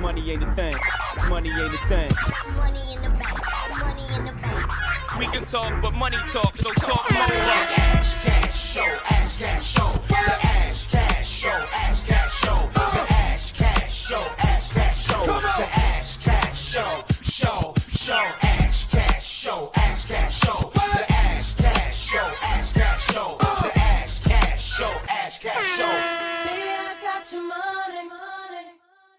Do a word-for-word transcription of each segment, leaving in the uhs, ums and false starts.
Money ain't a thing. Money ain't a thing. Money in the bank. Money in the bank. We can talk, but money talk, so talk more. Ash Cash Show, Ash Cash Show, the Ash Cash Show, Ash Cash Show, the Ash Cash Show, Ash Cash Show, the Ash Cash Show, show, show, Ash Cash Show, Ash Cash Show, the Ash Cash Show, Ash Cash Show, the Ash Cash Show, Ash Cash Show. Baby, I got your money, money.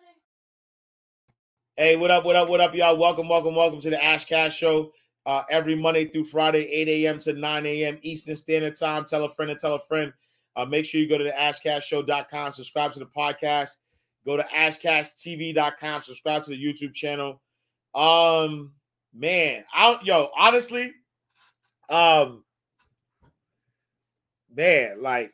Hey, what up, what up, what up, y'all? Welcome, welcome, welcome to the Ash Cash Show. Uh, every Monday through Friday, eight a.m. to nine a.m. Eastern Standard Time. Tell a friend and tell a friend. Uh, make sure you go to the ash cash show dot com, subscribe to the podcast. Go to ash cash t v dot com, subscribe to the YouTube channel. Um, man, I yo, honestly, um, man, like,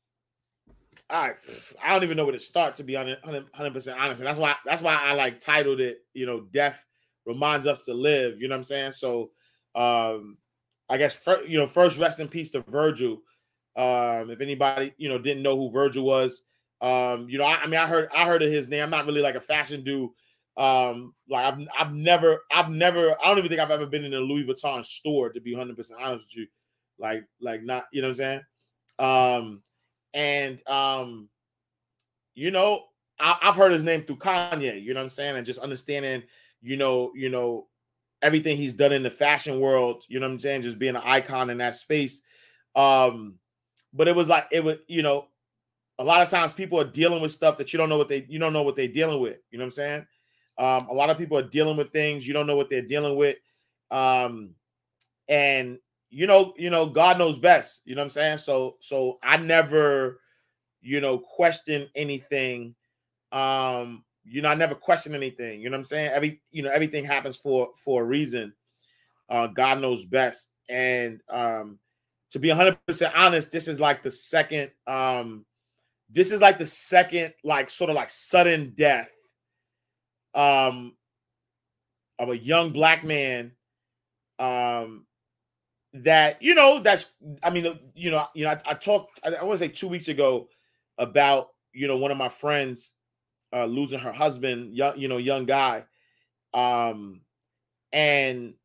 I, I don't even know where to start, to be one hundred percent honest. And that's why that's why I like titled it, you know, Death Reminds Us to Live. You know what I'm saying? So, um, I guess, for, you know, first rest in peace to Virgil. Um, if anybody, you know, didn't know who Virgil was, um, you know, I, I mean, I heard, I heard of his name. I'm not really like a fashion dude. Um, like I've, I've never, I've never, I don't even think I've ever been in a Louis Vuitton store, to be one hundred percent honest with you. Like, like not, you know what I'm saying? Um, and, um, you know, I, I've heard his name through Kanye, you know what I'm saying? And just understanding, you know, you know, everything he's done in the fashion world, you know what I'm saying? Just being an icon in that space. Um, but it was like, it was, you know, a lot of times people are dealing with stuff that you don't know what they, you don't know what they're dealing with. You know what I'm saying? Um, a lot of people are dealing with things, you don't know what they're dealing with. Um, and you know, you know, God knows best, you know what I'm saying? So, so I never, you know, question anything. Um, You know, I never question anything. You know what I'm saying? Every, you know, everything happens for for a reason. Uh, God knows best. And um, to be one hundred percent honest, this is like the second. Um, this is like the second, like sort of like sudden death um, of a young black man. Um, that you know, that's. I mean, you know, you know, I, I talked. I, I want to say two weeks ago about you know one of my friends. Uh, losing her husband, young, you know, young guy, um, and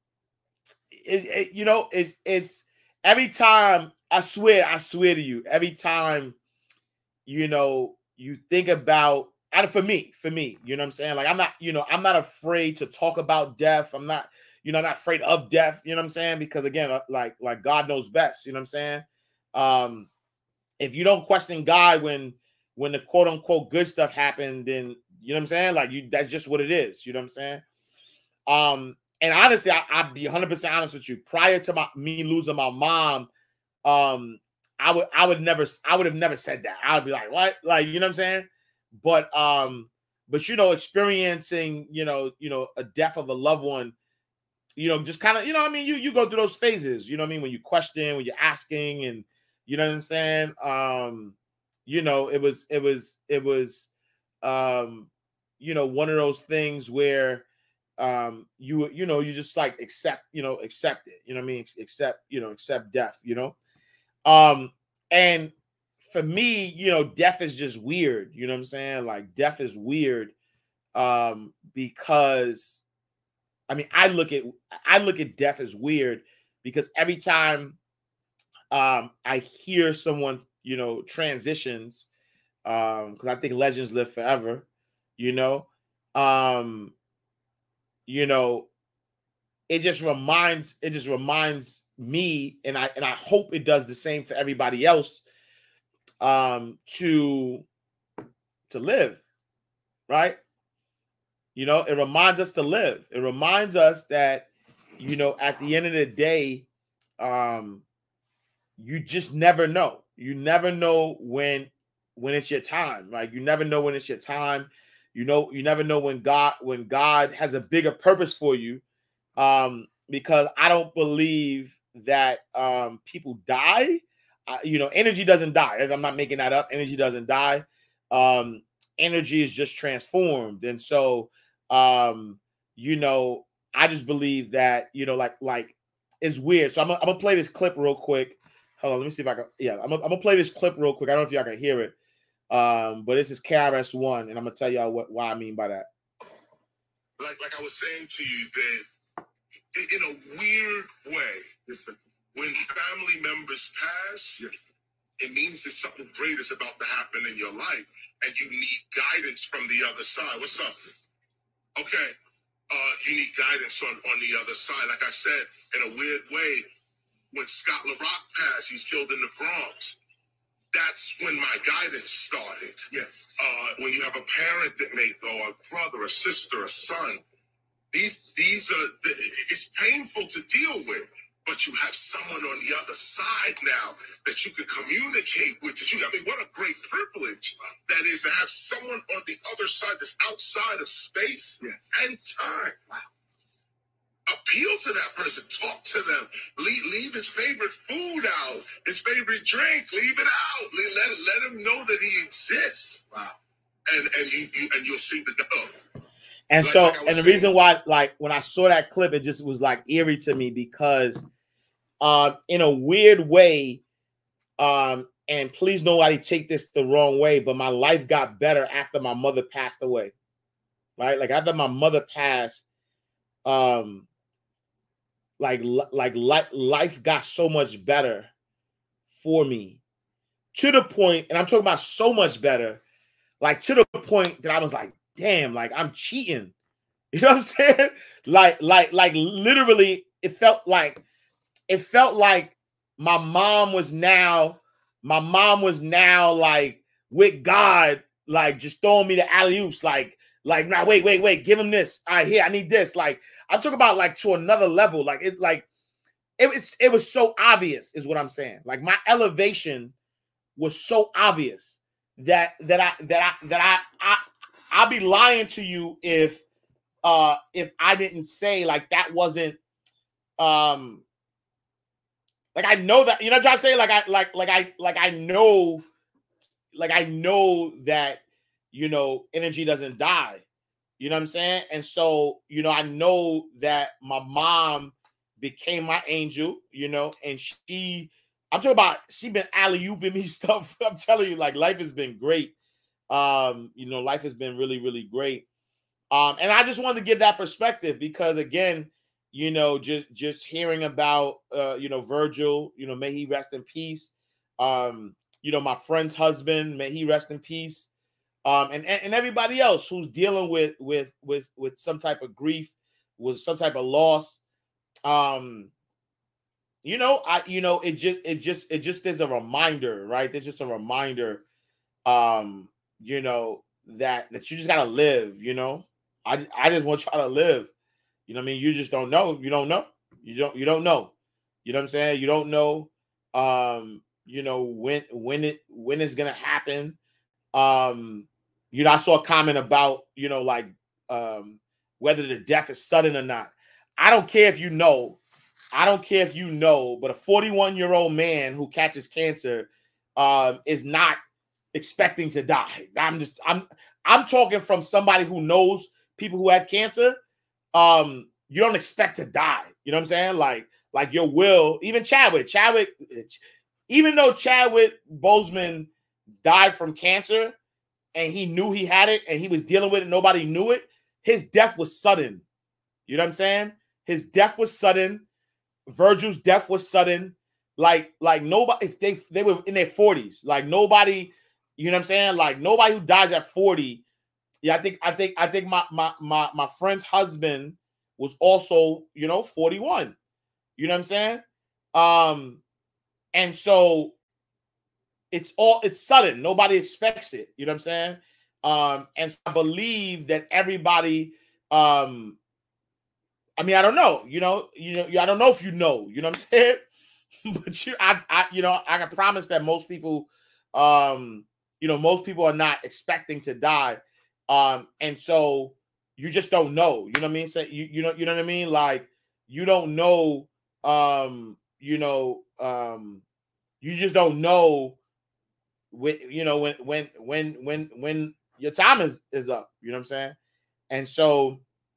it, it, you know, it's it's every time. I swear, I swear to you, every time, you know, you think about, and for me, for me, you know what I'm saying? Like I'm not, you know, I'm not afraid to talk about death. I'm not, you know, not afraid of death. You know what I'm saying? Because again, like like God knows best. You know what I'm saying? Um, if you don't question God when when the quote unquote good stuff happened, then you know what I'm saying? Like you, that's just what it is. You know what I'm saying? Um, and honestly, I, I'll be one hundred percent honest with you. Prior to my me losing my mom, um, I would I would never I would have never said that. I would be like, what? Like, you know what I'm saying? But um, but you know, experiencing, you know, you know, a death of a loved one, you know, just kind of, you know, I mean, you you go through those phases, you know what I mean, when you question, when you're asking, and you know what I'm saying? Um, you know, it was, it was, it was, um, you know, one of those things where, um, you, you know, you just like accept, you know, accept it, you know what I mean? Accept, you know, accept death, you know? Um, and for me, you know, death is just weird, you know what I'm saying? Like death is weird, um, because, I mean, I look at, I look at death as weird because every time, um, I hear someone, you know, transitions, um, because I think legends live forever, you know, um, you know, it just reminds, it just reminds me, and I and I hope it does the same for everybody else, um, to to live, right? You know, it reminds us to live. It reminds us that, you know, at the end of the day, um, you just never know. You never know when when it's your time. Like you never know when it's your time. You know, you never know when God when God has a bigger purpose for you. Um, because I don't believe that um people die. Uh, you know, energy doesn't die. I'm not making that up. Energy doesn't die. Um, energy is just transformed. And so um, you know, I just believe that, you know, like like it's weird. So I'm gonna, I'm gonna play this clip real quick. Hold on, let me see if I can. Yeah, I'm gonna, I'm gonna play this clip real quick. I don't know if y'all can hear it, um, but this is K R S One, and I'm gonna tell y'all what why I mean by that. like like I was saying to you, that in a weird way, yes, sir. When family members pass, yes, it means that something great is about to happen in your life, and you need guidance from the other side. What's up? Okay, uh, you need guidance on, on the other side. Like I said, in a weird way, when Scott LaRock passed, he was killed in the Bronx. That's when my guidance started. Yes. Uh, when you have a parent that may go, a brother, a sister, a son, these these are it's painful to deal with, but you have someone on the other side now that you can communicate with. That you, I mean, what a great privilege that is to have someone on the other side that's outside of space, yes, and time. Wow. Appeal to that person, talk to them, leave, leave his favorite food out, his favorite drink, leave it out. Let, let him know that he exists. Wow. And and you, you and you'll see the oh. And like, so, like and the saying, reason why, like when I saw that clip, it just was like eerie to me because, um, in a weird way, um, and please nobody take this the wrong way, but my life got better after my mother passed away. Right, like after my mother passed, um. Like, like, like, life got so much better for me to the point, and I'm talking about so much better, like to the point that I was like, damn, like I'm cheating. You know what I'm saying? Like, like, like literally, it felt like, it felt like my mom was now, my mom was now like with God, like just throwing me the alley-oops, like, like, now, wait, wait, wait, give him this. All right, here, I need this. Like, I'm talking about like to another level. Like, it's like, it was, it was so obvious is what I'm saying. Like my elevation was so obvious that, that I, that I, that I, I, I'll be lying to you if, uh, if I didn't say like, that wasn't, um, like, I know that, you know what I'm trying to say? Like, I, like, like, I, like, I know, like, I know that, you know, energy doesn't die. You know what I'm saying? And so, you know, I know that my mom became my angel, you know, and she, I'm talking about, she been alley-ooping me stuff. I'm telling you, like, life has been great. Um, you know, life has been really, really great. Um, and I just wanted to give that perspective because, again, you know, just, just hearing about, uh, you know, Virgil, you know, may he rest in peace. Um, you know, my friend's husband, may he rest in peace. Um, and, and and everybody else who's dealing with with with with some type of grief, with some type of loss, um, you know, I you know it just it just it just is a reminder, right? There's just a reminder, um, you know, that that you just gotta live. You know, I I just want y'all to live. You know what I mean? You just don't know. You don't know. You don't you don't know. You know what I'm saying? You don't know. Um, you know when when it when it's gonna happen. Um. You know, I saw a comment about, you know, like um, whether the death is sudden or not. I don't care if you know. I don't care if you know, but a forty-one-year-old man who catches cancer um, is not expecting to die. I'm just, I'm, I'm talking from somebody who knows people who had cancer. Um, you don't expect to die. You know what I'm saying? Like, like your will, even Chadwick, Chadwick, even though Chadwick Boseman died from cancer, and he knew he had it and he was dealing with it, nobody knew it, his death was sudden. You know what I'm saying? His death was sudden. Virgil's death was sudden. Like, like nobody, if they they were in their forties, like nobody, you know what I'm saying? Like nobody who dies at forty. Yeah, I think, I think, I think my my my my friend's husband was also, you know, forty-one. You know what I'm saying? Um, and so It's all, it's sudden. Nobody expects it. You know what I'm saying? Um, and so I believe that everybody, um, I mean, I don't know, you know, you know, I don't know if you know, you know what I'm saying? But you, I, I, you know, I can promise that most people, um, you know, most people are not expecting to die. Um, and so you just don't know, you know what I mean? So you, you know, you know what I mean? Like you don't know, um, you know, um, you just don't know, When, you know, when when when when when your time is is up, you know what I'm saying? And so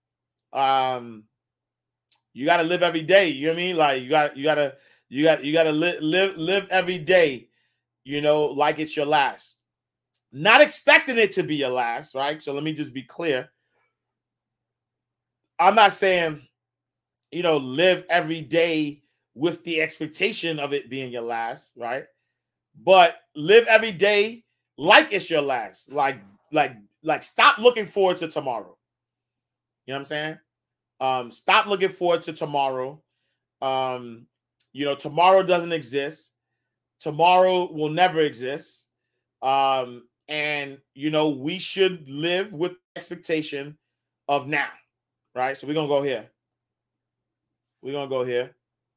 um you got to live every day, you know what I mean? Like you got you got to you got you got to live live live every day, you know, like it's your last. Not expecting it to be your last, right? So let me just be clear. I'm not saying, you know, live every day with the expectation of it being your last, right? But live every day like it's your last. Like, like, like stop looking forward to tomorrow. You know what I'm saying? Um, stop looking forward to tomorrow. Um, you know, tomorrow doesn't exist. Tomorrow will never exist. Um, and you know, we should live with expectation of now, right? So we're gonna go here. We're gonna go here.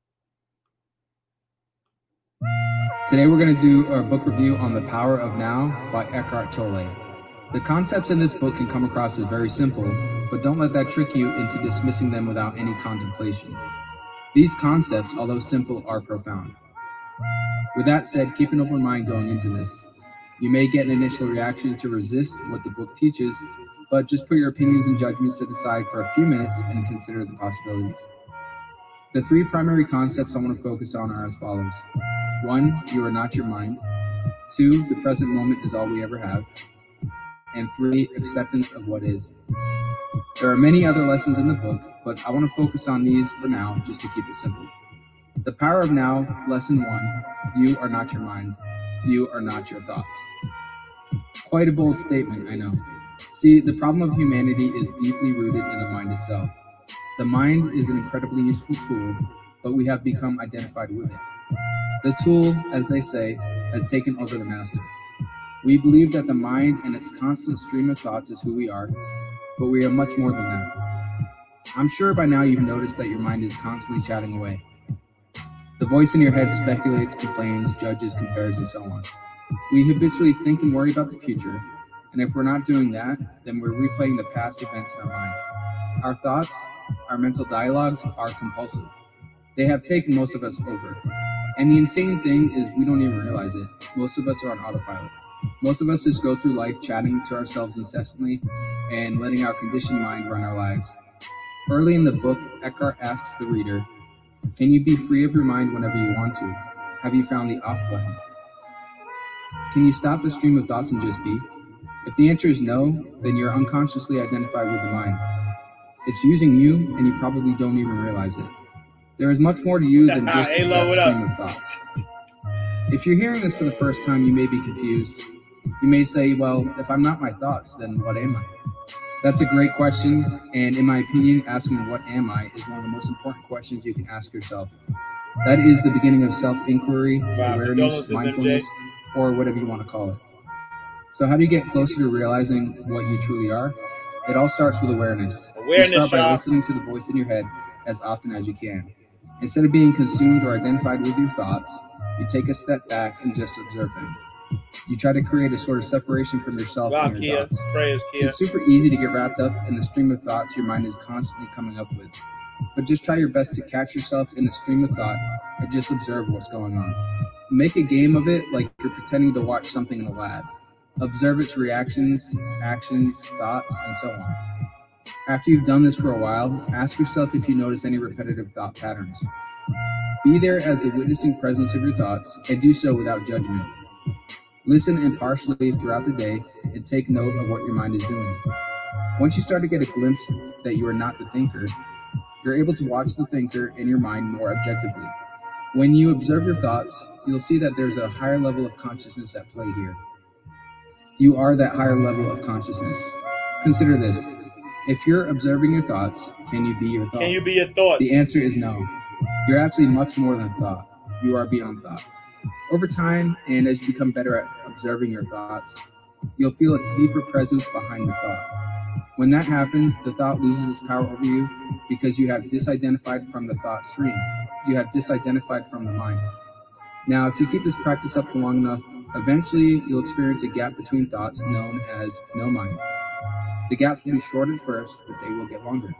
Today we're going to do our book review on The Power of Now by Eckhart Tolle. The concepts in this book can come across as very simple, but don't let that trick you into dismissing them without any contemplation. These concepts, although simple, are profound. With that said, keep an open mind going into this. You may get an initial reaction to resist what the book teaches, but just put your opinions and judgments to the side for a few minutes and consider the possibilities. The three primary concepts I want to focus on are as follows. One, you are not your mind. Two, the present moment is all we ever have. And three, acceptance of what is. There are many other lessons in the book, but I want to focus on these for now, just to keep it simple. The Power of Now, Lesson one, you are not your mind. You are not your thoughts. Quite a bold statement, I know. See, the problem of humanity is deeply rooted in the mind itself. The mind is an incredibly useful tool, but we have become identified with it. The tool, as they say, has taken over the master. We believe that the mind and its constant stream of thoughts is who we are, but we are much more than that. I'm sure by now you've noticed that your mind is constantly chatting away. The voice in your head speculates, complains, judges, compares, and so on. We habitually think and worry about the future, and if we're not doing that, then we're replaying the past events in our mind. Our thoughts, our mental dialogues are compulsive. They have taken most of us over. And the insane thing is we don't even realize it. Most of us are on autopilot. Most of us just go through life chatting to ourselves incessantly and letting our conditioned mind run our lives. Early in the book, Eckhart asks the reader, can you be free of your mind whenever you want to? Have you found the off button? Can you stop the stream of thoughts and just be? If the answer is no, then you're unconsciously identified with the mind. It's using you, and you probably don't even realize it. There is much more to you than just Hey, that Lo, what stream up? of thoughts. If you're hearing this for the first time, you may be confused. You may say, well, if I'm not my thoughts, then what am I? That's a great question, and in my opinion, asking what am I is one of the most important questions you can ask yourself. That is the beginning of self-inquiry, Wow, awareness, condolences, M J. mindfulness, or whatever you want to call it. So how do you get closer to realizing what you truly are? It all starts with awareness. Awareness, You start by y'all. listening to the voice in your head as often as you can. Instead of being consumed or identified with your thoughts, you take a step back and just observe them. You try to create a sort of separation from yourself Wow, and your Kia. thoughts. Prayers, Kia. It's super easy to get wrapped up in the stream of thoughts your mind is constantly coming up with. But just try your best to catch yourself in the stream of thought and just observe what's going on. Make a game of it like you're pretending to watch something in a lab. Observe its reactions, actions, thoughts, and so on. After you've done this for a while, ask yourself if you notice any repetitive thought patterns. Be there as the witnessing presence of your thoughts and do so without judgment. Listen impartially throughout the day and take note of what your mind is doing. Once you start to get a glimpse that you are not the thinker, you're able to watch the thinker in your mind more objectively. When you observe your thoughts, you'll see that there's a higher level of consciousness at play here. You are that higher level of consciousness. Consider this. If you're observing your thoughts, can you be your thoughts? Can you be your thoughts? The answer is no. You're actually much more than thought. You are beyond thought. Over time, and as you become better at observing your thoughts, you'll feel a deeper presence behind the thought. When that happens, the thought loses its power over you because you have disidentified from the thought stream. You have disidentified from the mind. Now, if you keep this practice up for long enough, eventually you'll experience a gap between thoughts known as no mind. The gaps will be short at first, but they will get longer.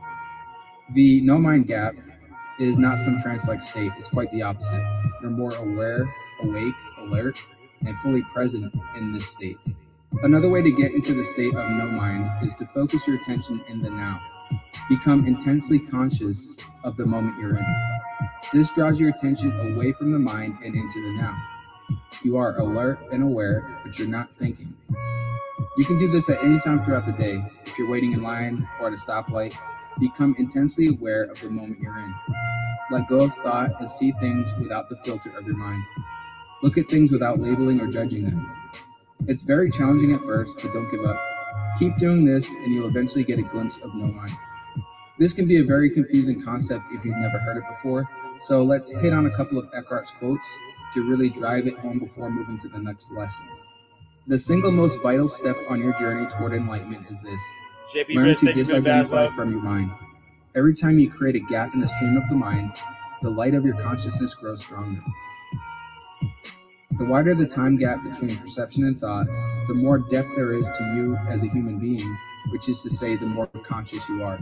The no mind gap is not some trance-like state. It's quite the opposite. You're more aware, awake, alert, and fully present in this state. Another way to get into the state of no mind is to focus your attention in the now. Become intensely conscious of the moment you're in. This draws your attention away from the mind and into the now. You are alert and aware, but you're not thinking. You can do this at any time throughout the day. If you're waiting in line or at a stoplight, Become intensely aware of the moment you're in. Let go of thought and see things without the filter of your mind. Look at things without labeling or judging them. It's very challenging at first, but don't give up. Keep doing this and you'll eventually get a glimpse of no mind. This can be a very confusing concept if you've never heard it before, so let's hit on a couple of Eckhart's quotes to really drive it home before moving to the next lesson. The single most vital step on your journey toward enlightenment is this. J P Learn Rich, to thank you for the badge, disidentify love. from your mind. Every time you create a gap in the stream of the mind, the light of your consciousness grows stronger. The wider the time gap between perception and thought, the more depth there is to you as a human being, which is to say, the more conscious you are.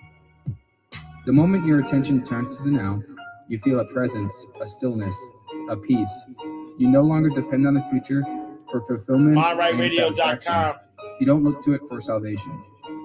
The moment your attention turns to the now, you feel a presence, a stillness, a peace. You no longer depend on the future for fulfillment mind right and radio dot com. satisfaction. You don't look to it for salvation.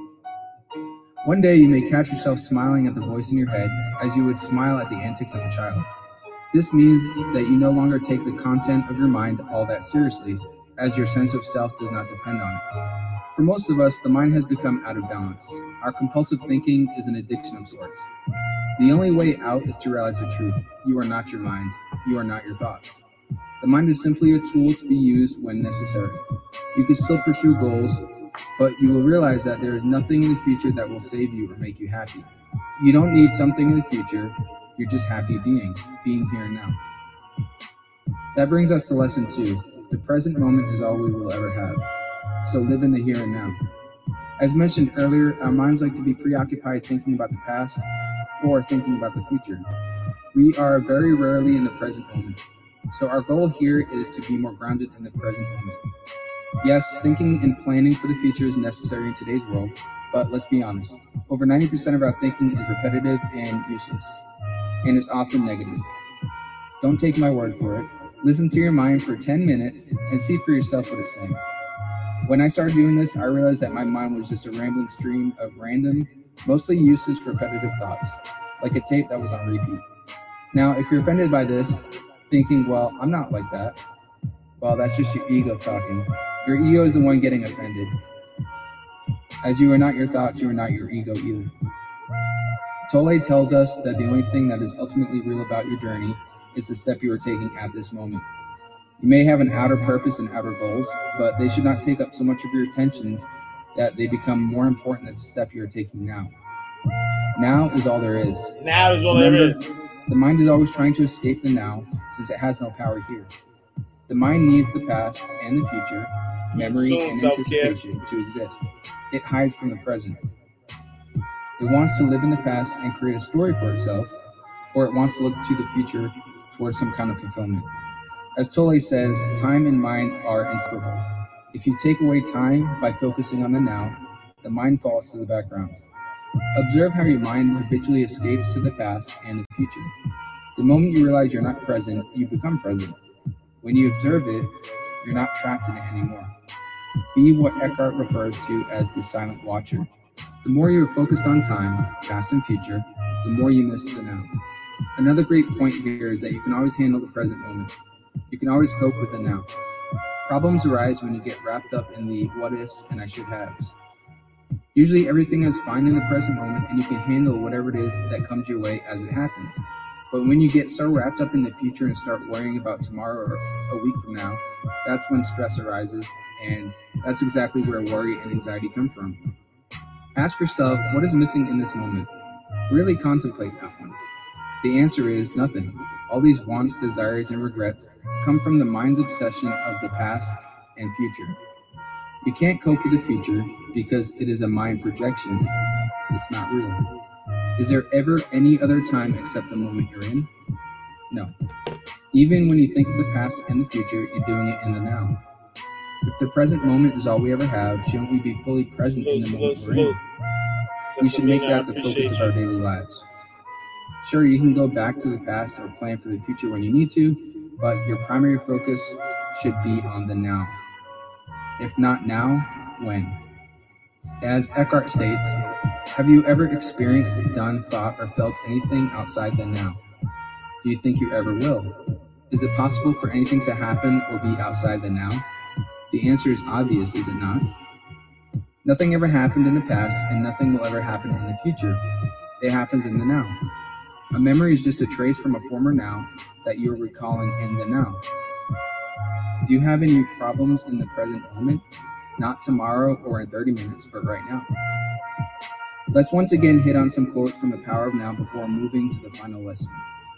One day you may catch yourself smiling at the voice in your head as you would smile at the antics of a child. This means that you no longer take the content of your mind all that seriously, as your sense of self does not depend on it. For most of us, the mind has become out of balance. Our compulsive thinking is an addiction of sorts. The only way out is to realize the truth. You are not your mind. You are not your thoughts. The mind is simply a tool to be used when necessary. You can still pursue goals, but you will realize that there is nothing in the future that will save you or make you happy. You don't need something in the future. You're just happy being, being here and now. That brings us to lesson two. The present moment is all we will ever have. So live in the here and now. As mentioned earlier, our minds like to be preoccupied thinking about the past or thinking about the future. We are very rarely in the present moment. So our goal here is to be more grounded in the present moment. Yes, thinking and planning for the future is necessary in today's world, but let's be honest. Over ninety percent of our thinking is repetitive and useless, and is often negative. Don't take my word for it. Listen to your mind for ten minutes and see for yourself what it's saying. When I started doing this, I realized that my mind was just a rambling stream of random, mostly useless, repetitive thoughts, like a tape that was on repeat. Now, if you're offended by this, thinking, well, I'm not like that, well, that's just your ego talking. Your ego is the one getting offended. As you are not your thoughts, you are not your ego either. Tolle tells us that the only thing that is ultimately real about your journey is the step you are taking at this moment. You may have an outer purpose and outer goals, but they should not take up so much of your attention that they become more important than the step you are taking now. Now is all there is. Now is all Remember, there is. the mind is always trying to escape the now, since it has no power here. The mind needs the past and the future, memory So and self-care. anticipation to exist. It hides from the present. It wants to live in the past and create a story for itself, or it wants to look to the future towards some kind of fulfillment. As Tolle says, time and mind are inseparable. If you take away time by focusing on the now, the mind falls to the background. Observe how your mind habitually escapes to the past and the future. The moment you realize you're not present, you become present. When you observe it, you're not trapped in it anymore. Be what Eckhart refers to as the silent watcher. The more you are focused on time, past and future, the more you miss the now. Another great point here is that you can always handle the present moment. You can always cope with the now. Problems arise when you get wrapped up in the what ifs and I should haves. Usually everything is fine in the present moment and you can handle whatever it is that comes your way as it happens. But when you get so wrapped up in the future and start worrying about tomorrow or a week from now, that's when stress arises, and that's exactly where worry and anxiety come from. Ask yourself, what is missing in this moment? Really contemplate that one. The answer is nothing. All these wants, desires, and regrets come from the mind's obsession of the past and future. You can't cope with the future because it is a mind projection. It's not real. Is there ever any other time except the moment you're in? No. Even when you think of the past and the future, you're doing it in the now. If the present moment is all we ever have, shouldn't we be fully present in the Salute, moment salute, we're salute. in? We should make Cecilina, I that the appreciate focus of our you. daily lives. Sure, you can go back to the past or plan for the future when you need to, but your primary focus should be on the now. If not now, when? As Eckhart states, have you ever experienced, done, thought, or felt anything outside the now? Do you think you ever will? Is it possible for anything to happen or be outside the now? The answer is obvious, is it not? Nothing ever happened in the past, and nothing will ever happen in the future. It happens in the now. A memory is just a trace from a former now that you're recalling in the now. Do you have any problems in the present moment? Not tomorrow or in thirty minutes, but right now. Let's once again hit on some quotes from The Power of Now before moving to the final lesson.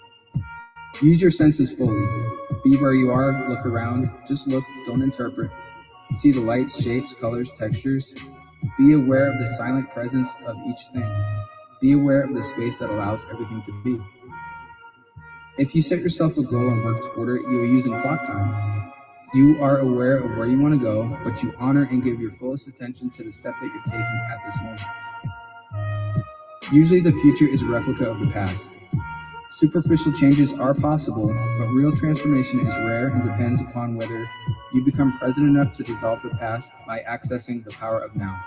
Use your senses fully. Be where you are, look around, just look, don't interpret. See the lights, shapes, colors, textures. Be aware of the silent presence of each thing. Be aware of the space that allows everything to be. If you set yourself a goal and work toward it, you are using clock time. You are aware of where you want to go, but you honor and give your fullest attention to the step that you're taking at this moment. Usually the future is a replica of the past. Superficial changes are possible, but real transformation is rare and depends upon whether you become present enough to dissolve the past by accessing the power of now.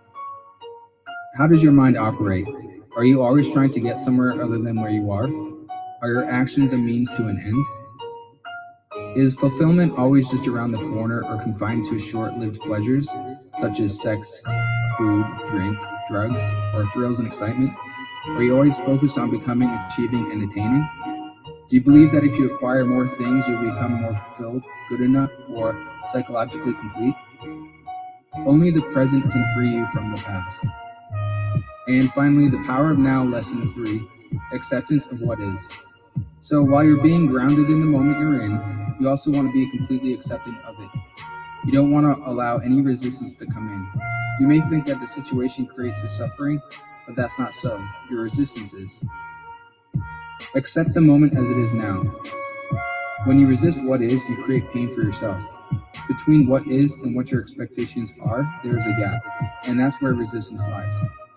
How does your mind operate? Are you always trying to get somewhere other than where you are? Are your actions a means to an end? Is fulfillment always just around the corner or confined to short-lived pleasures, such as sex, food, drink, drugs, or thrills and excitement? Are you always focused on becoming, achieving, and attaining? Do you believe that if you acquire more things, you'll become more fulfilled, good enough, or psychologically complete? Only the present can free you from the past. And finally, the power of now, lesson three, acceptance of what is. So while you're being grounded in the moment you're in, you also want to be completely accepting of it. You don't want to allow any resistance to come in. You may think that the situation creates the suffering, but that's not so. Your resistance is. Accept the moment as it is now. When you resist what is, you create pain for yourself. Between what is and what your expectations are, there is a gap, and that's where resistance lies.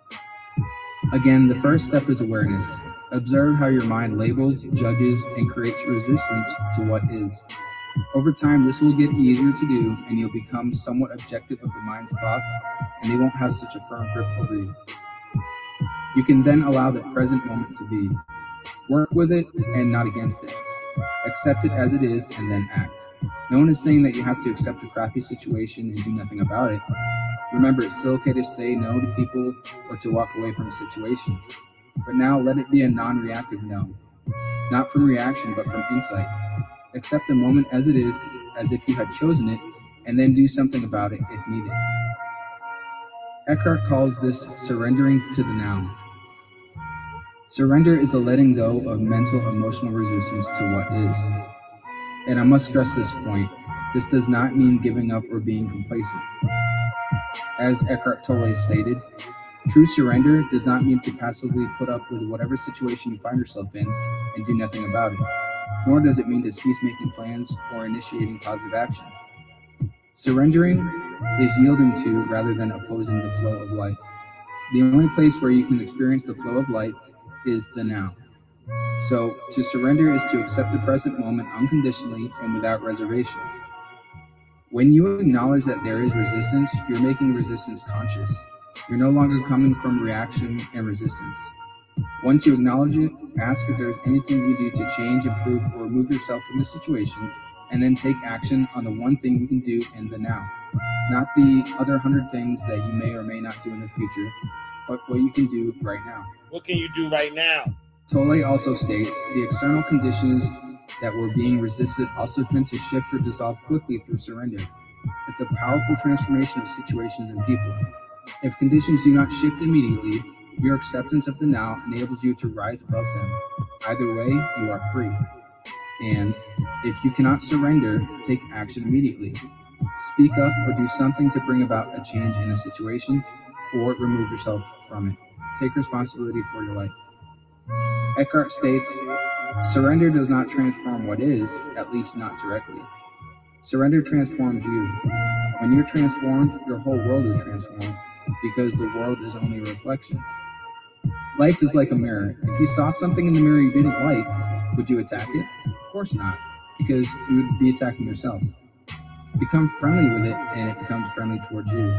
Again, the first step is awareness. Observe how your mind labels, judges, and creates resistance to what is. Over time, this will get easier to do, and you'll become somewhat objective of the mind's thoughts, and they won't have such a firm grip over you. You can then allow the present moment to be. Work with it and not against it. Accept it as it is and then act. No one is saying that you have to accept a crappy situation and do nothing about it. Remember, it's still okay to say no to people or to walk away from a situation. But now let it be a non-reactive no. Not from reaction, but from insight. Accept the moment as it is, as if you had chosen it, and then do something about it if needed. Eckhart calls this surrendering to the now. Surrender is the letting go of mental, emotional resistance to what is. And I must stress this point. This does not mean giving up or being complacent. As Eckhart Tolle stated, true surrender does not mean to passively put up with whatever situation you find yourself in and do nothing about it. Nor does it mean to cease making plans or initiating positive action. Surrendering is yielding to rather than opposing the flow of life. The only place where you can experience the flow of life is the now. So, to surrender is to accept the present moment unconditionally and without reservation. When you acknowledge that there is resistance, you're making resistance conscious. You're no longer coming from reaction and resistance. Once you acknowledge it, ask if there's anything you do to change, improve, or remove yourself from the situation, and then take action on the one thing you can do in the now. Not the other hundred things that you may or may not do in the future, but what you can do right now. What can you do right now? Tolle also states, the external conditions that were being resisted also tend to shift or dissolve quickly through surrender. It's a powerful transformation of situations and people. If conditions do not shift immediately, your acceptance of the now enables you to rise above them. Either way, you are free. And if you cannot surrender, take action immediately. Speak up or do something to bring about a change in a situation, or remove yourself from it. Take responsibility for your life. Eckhart states, surrender does not transform what is, at least not directly. Surrender transforms you. When you're transformed, your whole world is transformed, because the world is only a reflection. Life is like a mirror. If you saw something in the mirror you didn't like, would you attack it? Of course not, because you would be attacking yourself. Become friendly with it, and it becomes friendly towards you.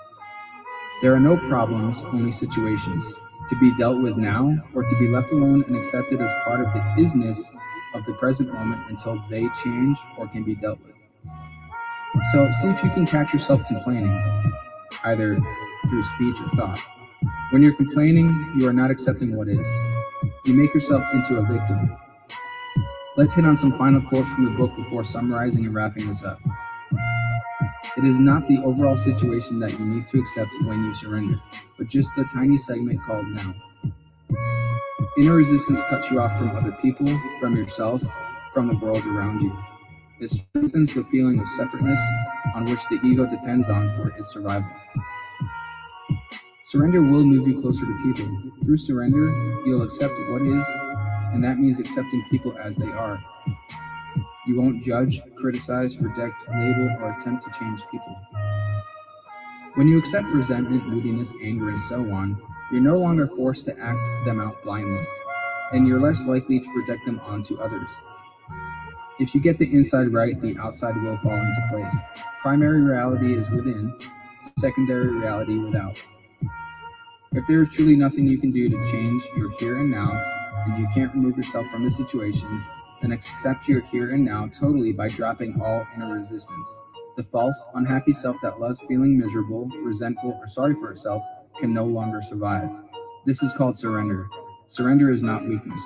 There are no problems, only situations, to be dealt with now, or to be left alone and accepted as part of the isness of the present moment until they change or can be dealt with. So see if you can catch yourself complaining. Either through speech or thought. When you're complaining, you are not accepting what is. You make yourself into a victim. Let's hit on some final quotes from the book before summarizing and wrapping this up. It is not the overall situation that you need to accept when you surrender, but just the tiny segment called now. Inner resistance cuts you off from other people, from yourself, from the world around you. It strengthens the feeling of separateness on which the ego depends on for its survival. Surrender will move you closer to people. Through surrender, you'll accept what is, and that means accepting people as they are. You won't judge, criticize, reject, label, or attempt to change people. When you accept resentment, moodiness, anger, and so on, you're no longer forced to act them out blindly, and you're less likely to project them onto others. If you get the inside right, the outside will fall into place. Primary reality is within, secondary reality without. If there is truly nothing you can do to change your here and now, and you can't remove yourself from the situation, then accept your here and now totally by dropping all inner resistance. The false, unhappy self that loves feeling miserable, resentful, or sorry for itself can no longer survive. This is called surrender. Surrender is not weakness.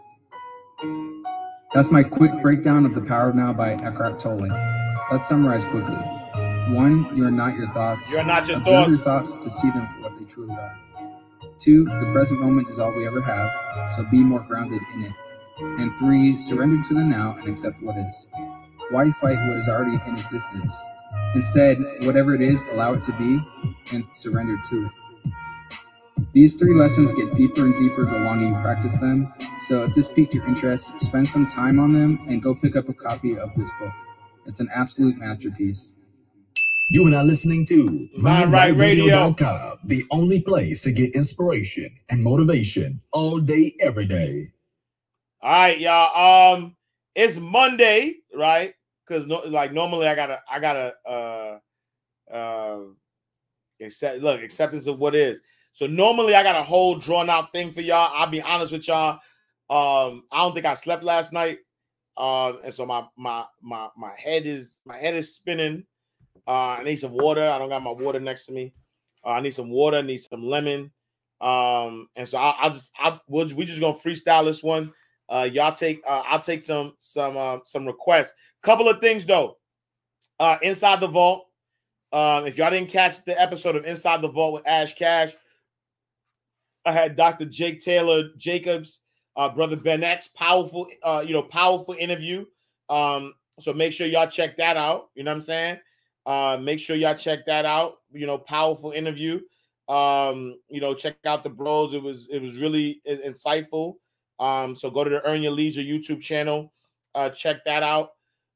That's my quick breakdown of The Power of Now by Eckhart Tolle. Let's summarize quickly. One, you are not your thoughts. You are not your Observe thoughts. your thoughts to see them for what they truly are. Two, the present moment is all we ever have, so be more grounded in it. And three, surrender to the now and accept what is. Why fight what is already in existence? Instead, whatever it is, allow it to be and surrender to it. These three lessons get deeper and deeper the longer you practice them, so if this piqued your interest, spend some time on them and go pick up a copy of this book. It's an absolute masterpiece. You are now listening to Mind Right Radio. dot com, the only place to get inspiration and motivation all day, every day. All right, y'all. Um, it's Monday, right? Because no, like normally I gotta, I gotta, uh, uh, accept. Look, acceptance of what is. So normally I got a whole drawn out thing for y'all. I'll be honest with y'all. Um, I don't think I slept last night. Um, and so my my my my head is my head is spinning. Uh, I need some water. I don't got my water next to me. Uh, I need some water. I need some lemon. Um, and so I'll, I'll just I'll we'll, we just gonna freestyle this one. Uh, y'all take uh, I'll take some some uh, some requests. Couple of things though. Uh, Inside the Vault. Um, if y'all didn't catch the episode of Inside the Vault with Ash Cash, I had Doctor Jake Taylor Jacobs, uh, Brother Ben X, powerful, uh, you know, powerful interview. Um, so make sure y'all check that out. You know what I'm saying? Uh, make sure y'all check that out. You know, powerful interview. Um, you know, check out the bros. It was it was really insightful. Um, so go to the Earn Your Leisure YouTube channel. Uh, check that out.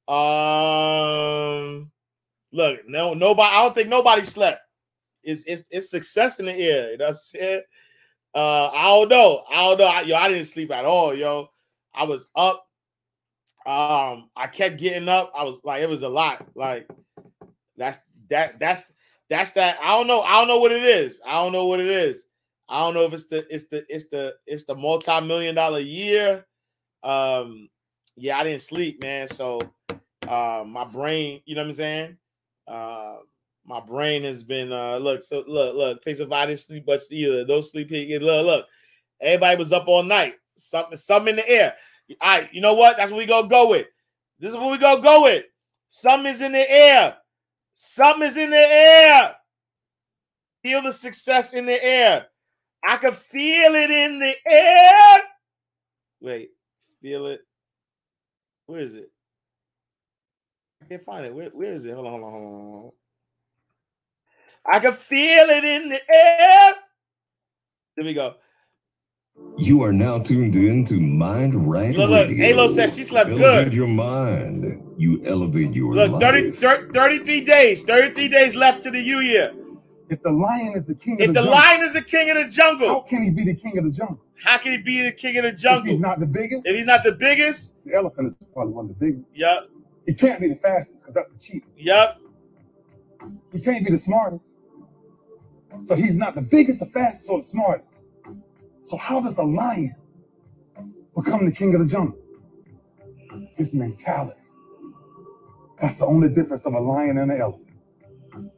Um, look, no, nobody. I don't think nobody slept. It's it's it's success in the air. You know what I'm saying? Uh, I don't know. I don't know. I, yo, I didn't sleep at all, yo. I was up. Um, I kept getting up. I was like, it was a lot. Like that's that that's that's that. I don't know. I don't know what it is. I don't know what it is. I don't know if it's the it's the it's the it's the multi-million dollar year. Um, yeah, I didn't sleep, man. So uh my brain, you know what I'm saying? Uh my brain has been uh look, so look, look, Pace of I didn't sleep much either. Don't sleep here. Look, look, everybody was up all night. Something, something in the air. All right, you know what? That's what we gonna go with. This is what we gonna go with. Something's in the air. Something is in the air. Feel the success in the air. I can feel it in the air. Wait, feel it. Where is it? I can't find it. Where, where is it? Hold on, hold on, hold on, hold on. I can feel it in the air. There we go. You are now tuned in to Mind Right Look, look, Radio. Halo said she slept Elevate good. your mind. You elevate your Look, life. thirty, thirty, thirty-three days. thirty-three days left to the new year. If the lion is the king of If the, the jungle, lion is the king of the how jungle, can he be the king of the jungle? how can he be the king of the If jungle? he's not the biggest, If he's not the biggest, the elephant is probably one of the biggest. yep, He can't be the fastest because that's the cheetah. yep. He can't be the smartest. So he's not the biggest, the fastest, or the smartest. So how does the lion become the king of the jungle? His mentality. That's the only difference of a lion and an elephant.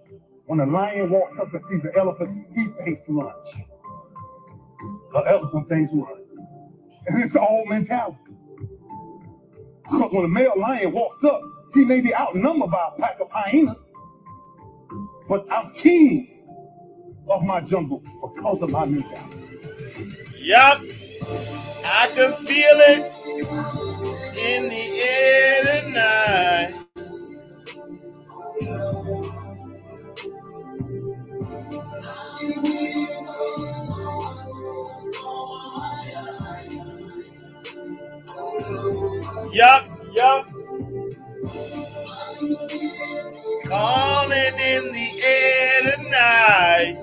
When a lion walks up and sees an elephant, he thinks lunch. An elephant thinks run. And it's all mentality. Because when a male lion walks up, he may be outnumbered by a pack of hyenas. But I'm king of my jungle because of my mentality. Yup. I can feel it in the air tonight. Yup, yup. Calling in the air tonight.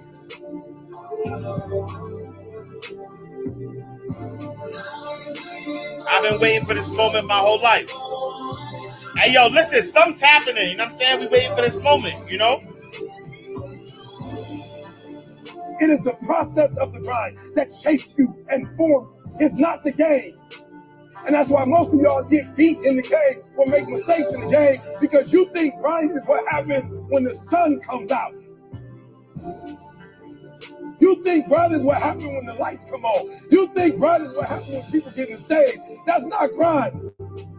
I've been waiting for this moment my whole life. Hey, yo, listen, something's happening. You know what I'm saying? We waiting for this moment, you know? It is the process of the grind that shapes you and forms. It's not the game. And that's why most of y'all get beat in the game or make mistakes in the game, because you think grind is what happens when the sun comes out. You think grind is what happens when the lights come on. You think grind is what happens when people get in the stage. That's not grind.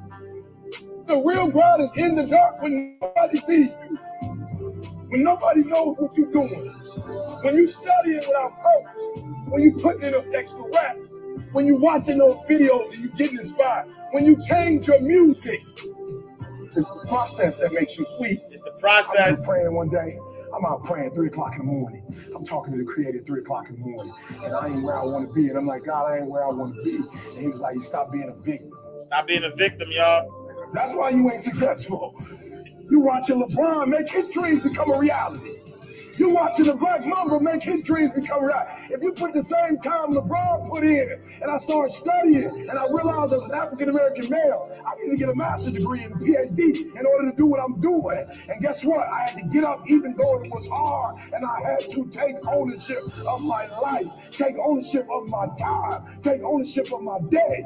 The real grind is in the dark when nobody sees you. When nobody knows what you're doing. When you studying without purpose. When you putting in those extra reps. When you watching those videos and you getting inspired. When you change your music. It's the process that makes you sweet. It's the process. I'm praying one day. I'm out praying at three o'clock in the morning. I'm talking to the Creator at three o'clock in the morning. And I ain't where I want to be. And I'm like, God, I ain't where I want to be. And he was like, you stop being a victim. Stop being a victim, y'all. That's why you ain't successful. You watching LeBron make his dreams become a reality. You watching the Black Mamba make his dreams become reality. If you put the same time LeBron put in, and I started studying, and I realized as an African-American male, I need to get a master's degree and a P H D in order to do what I'm doing. And guess what? I had to get up even though it was hard, and I had to take ownership of my life, take ownership of my time, take ownership of my day.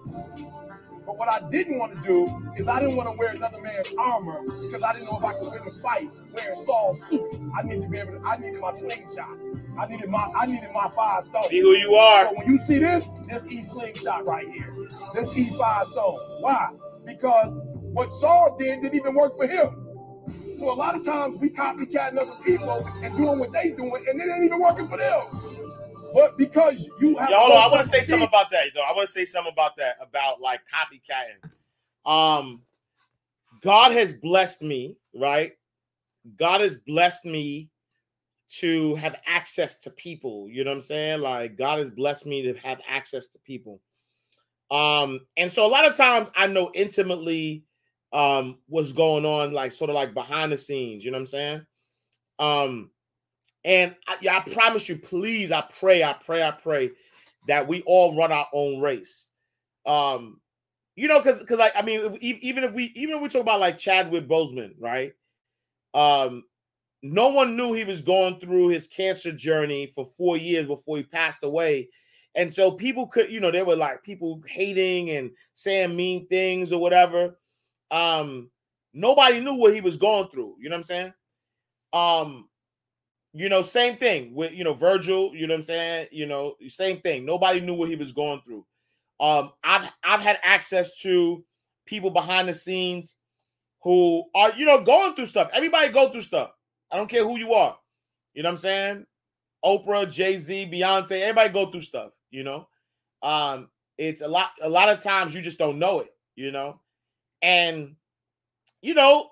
But what I didn't want to do is I didn't want to wear another man's armor because I didn't know if I could win the fight wearing Saul's suit. I needed to be able to, I needed my slingshot. I needed my I needed my five stone. Be who you are. So when you see this, this E slingshot right here. This E five stone. Why? Because what Saul did didn't even work for him. So a lot of times we copycatting other people and doing what they doing, and it ain't even working for them. But because you have, y'all know, I want to say something about that, though. I want to say something about that, about like copycatting. Um, God has blessed me, right? God has blessed me to have access to people. You know what I'm saying? Like God has blessed me to have access to people. Um, and so a lot of times I know intimately um what's going on, like sort of like behind the scenes. You know what I'm saying? Um. And I, yeah, I promise you, please, I pray, I pray, I pray that we all run our own race. Um, you know, because because like I mean, if, even if we even if we talk about like Chadwick Boseman, right? Um, no one knew he was going through his cancer journey for four years before he passed away, and so people could, you know, there were like people hating and saying mean things or whatever. Um, nobody knew what he was going through. You know what I'm saying? Um. You know, same thing with, you know, Virgil, you know what I'm saying? You know, same thing. Nobody knew what he was going through. Um, I've I've had access to people behind the scenes who are, you know, going through stuff. Everybody go through stuff. I don't care who you are. You know what I'm saying? Oprah, Jay-Z, Beyonce, everybody go through stuff, you know? Um, it's a lot, a lot of times you just don't know it, you know? And, you know,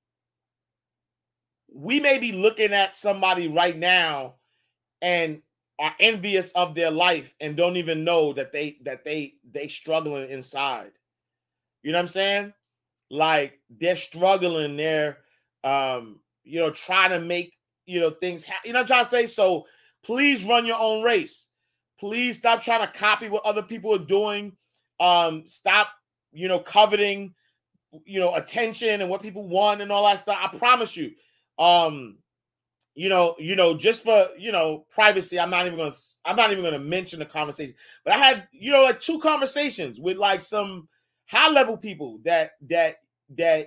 we may be looking at somebody right now and are envious of their life and don't even know that they that they they struggling inside. You know what I'm saying? Like they're struggling, they're um, you know, trying to make, you know, things happen. You know what I'm trying to say? So please run your own race. Please stop trying to copy what other people are doing. Um, stop, you know, coveting, you know, attention and what people want and all that stuff. I promise you. Um, you know, you know, just for, you know, privacy, I'm not even gonna, I'm not even gonna mention the conversation. But I had, you know, like two conversations with like some high level people that that that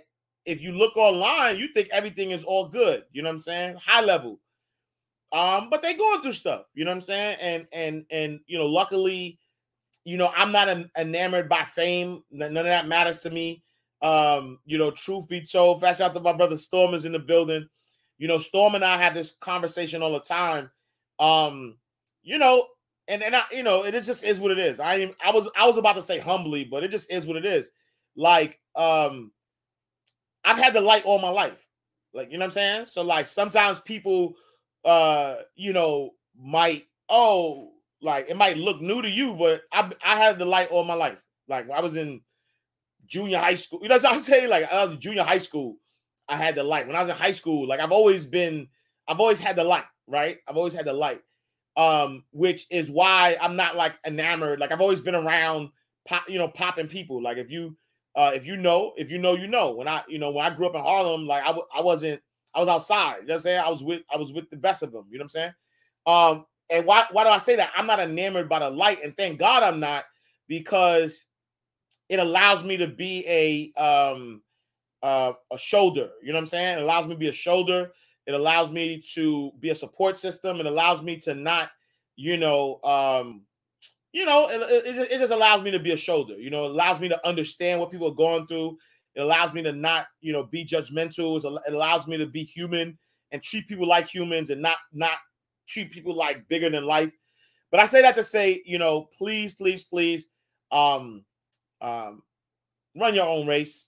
if you look online, you think everything is all good. You know what I'm saying? High level. Um, but they going through stuff. You know what I'm saying? And and and you know, luckily, you know, I'm not en- enamored by fame. None of that matters to me. Um, you know, truth be told, fast out to my brother Storm is in the building. You know, Storm and I have this conversation all the time. Um, you know, and and I, you know, it just is what it is. I I was I was about to say humbly, but it just is what it is. Like, um, I've had the light all my life. Like, you know what I'm saying? So like sometimes people uh, you know, might oh, like it might look new to you, but I I had the light all my life. Like when I was in junior high school, you know what I'm saying? Like I was in junior high school, I had the light. When I was in high school, like I've always been, I've always had the light, right? I've always had the light. Um, which is why I'm not like enamored. Like I've always been around pop, you know, popping people. Like if you uh if you know, if you know, you know. When I, you know, when I grew up in Harlem, like I, w- I wasn't, I was outside. You know what I'm saying? I was with, I was with the best of them. You know what I'm saying? Um, and why why do I say that? I'm not enamored by the light, and thank God I'm not, because it allows me to be a um uh, a shoulder. You know what I'm saying? It allows me to be a shoulder. It allows me to be a support system. It allows me to not, you know, um, you know, it, it, it just allows me to be a shoulder. You know, it allows me to understand what people are going through. It allows me to not, you know, be judgmental. It allows me to be human and treat people like humans and not not treat people like bigger than life. But I say that to say, you know, please, please, please, um, um, run your own race.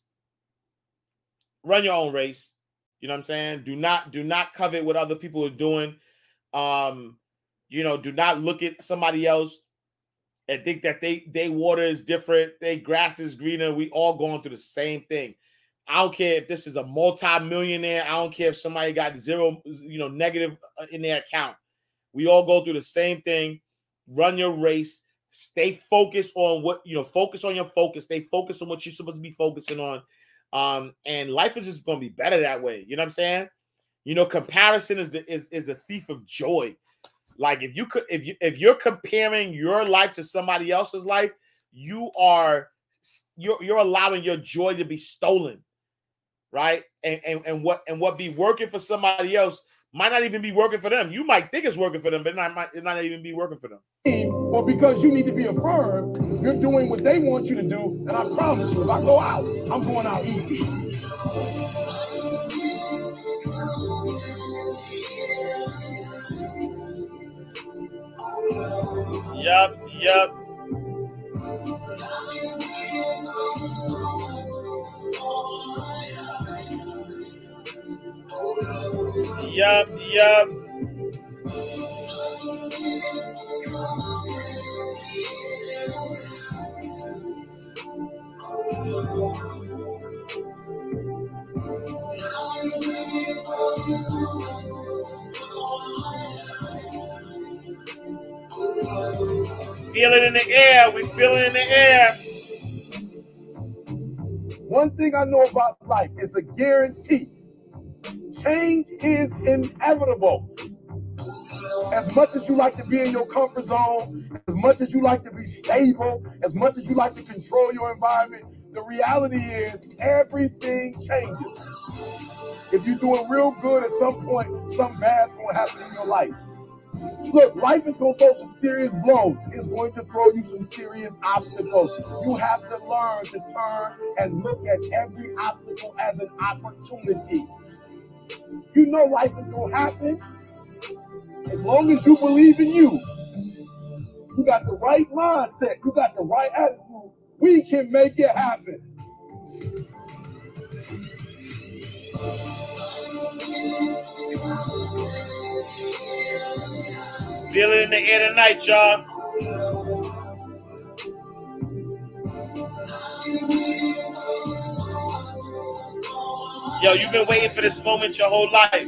Run your own race. You know what I'm saying? Do not, do not covet what other people are doing. Um, you know, do not look at somebody else and think that they, they water is different. They grass is greener. We all going through the same thing. I don't care if this is a multi-millionaire. I don't care if somebody got zero, you know, negative in their account. We all go through the same thing. Run your race. Stay focused on what, you know, focus on your focus. Stay focused on what you're supposed to be focusing on. Um, and life is just going to be better that way. You know what I'm saying? You know, comparison is the, is, is the thief of joy. Like if you could, if you, if you're comparing your life to somebody else's life, you are, you're, you're allowing your joy to be stolen. Right. And, and, and what, and what be working for somebody else might not even be working for them. You might think it's working for them, but it not, might it not even be working for them. Or because you need to be affirmed, you're doing what they want you to do. And I promise you, if I go out, I'm going out easy. Yup, yup. Yup, yup. Feel it in the air. We feel it in the air. One thing I know about life is a guarantee. Change is inevitable. As much as you like to be in your comfort zone, as much as you like to be stable, as much as you like to control your environment, the reality is everything changes. If you're doing real good, at some point, something bad's going to happen in your life. Look, life is going to throw some serious blows. It's going to throw you some serious obstacles. You have to learn to turn and look at every obstacle as an opportunity. You know life is going to happen. As long as you believe in you, you got the right mindset, you got the right attitude, we can make it happen. Feel it in the air tonight, y'all. Yo, you've been waiting for this moment your whole life.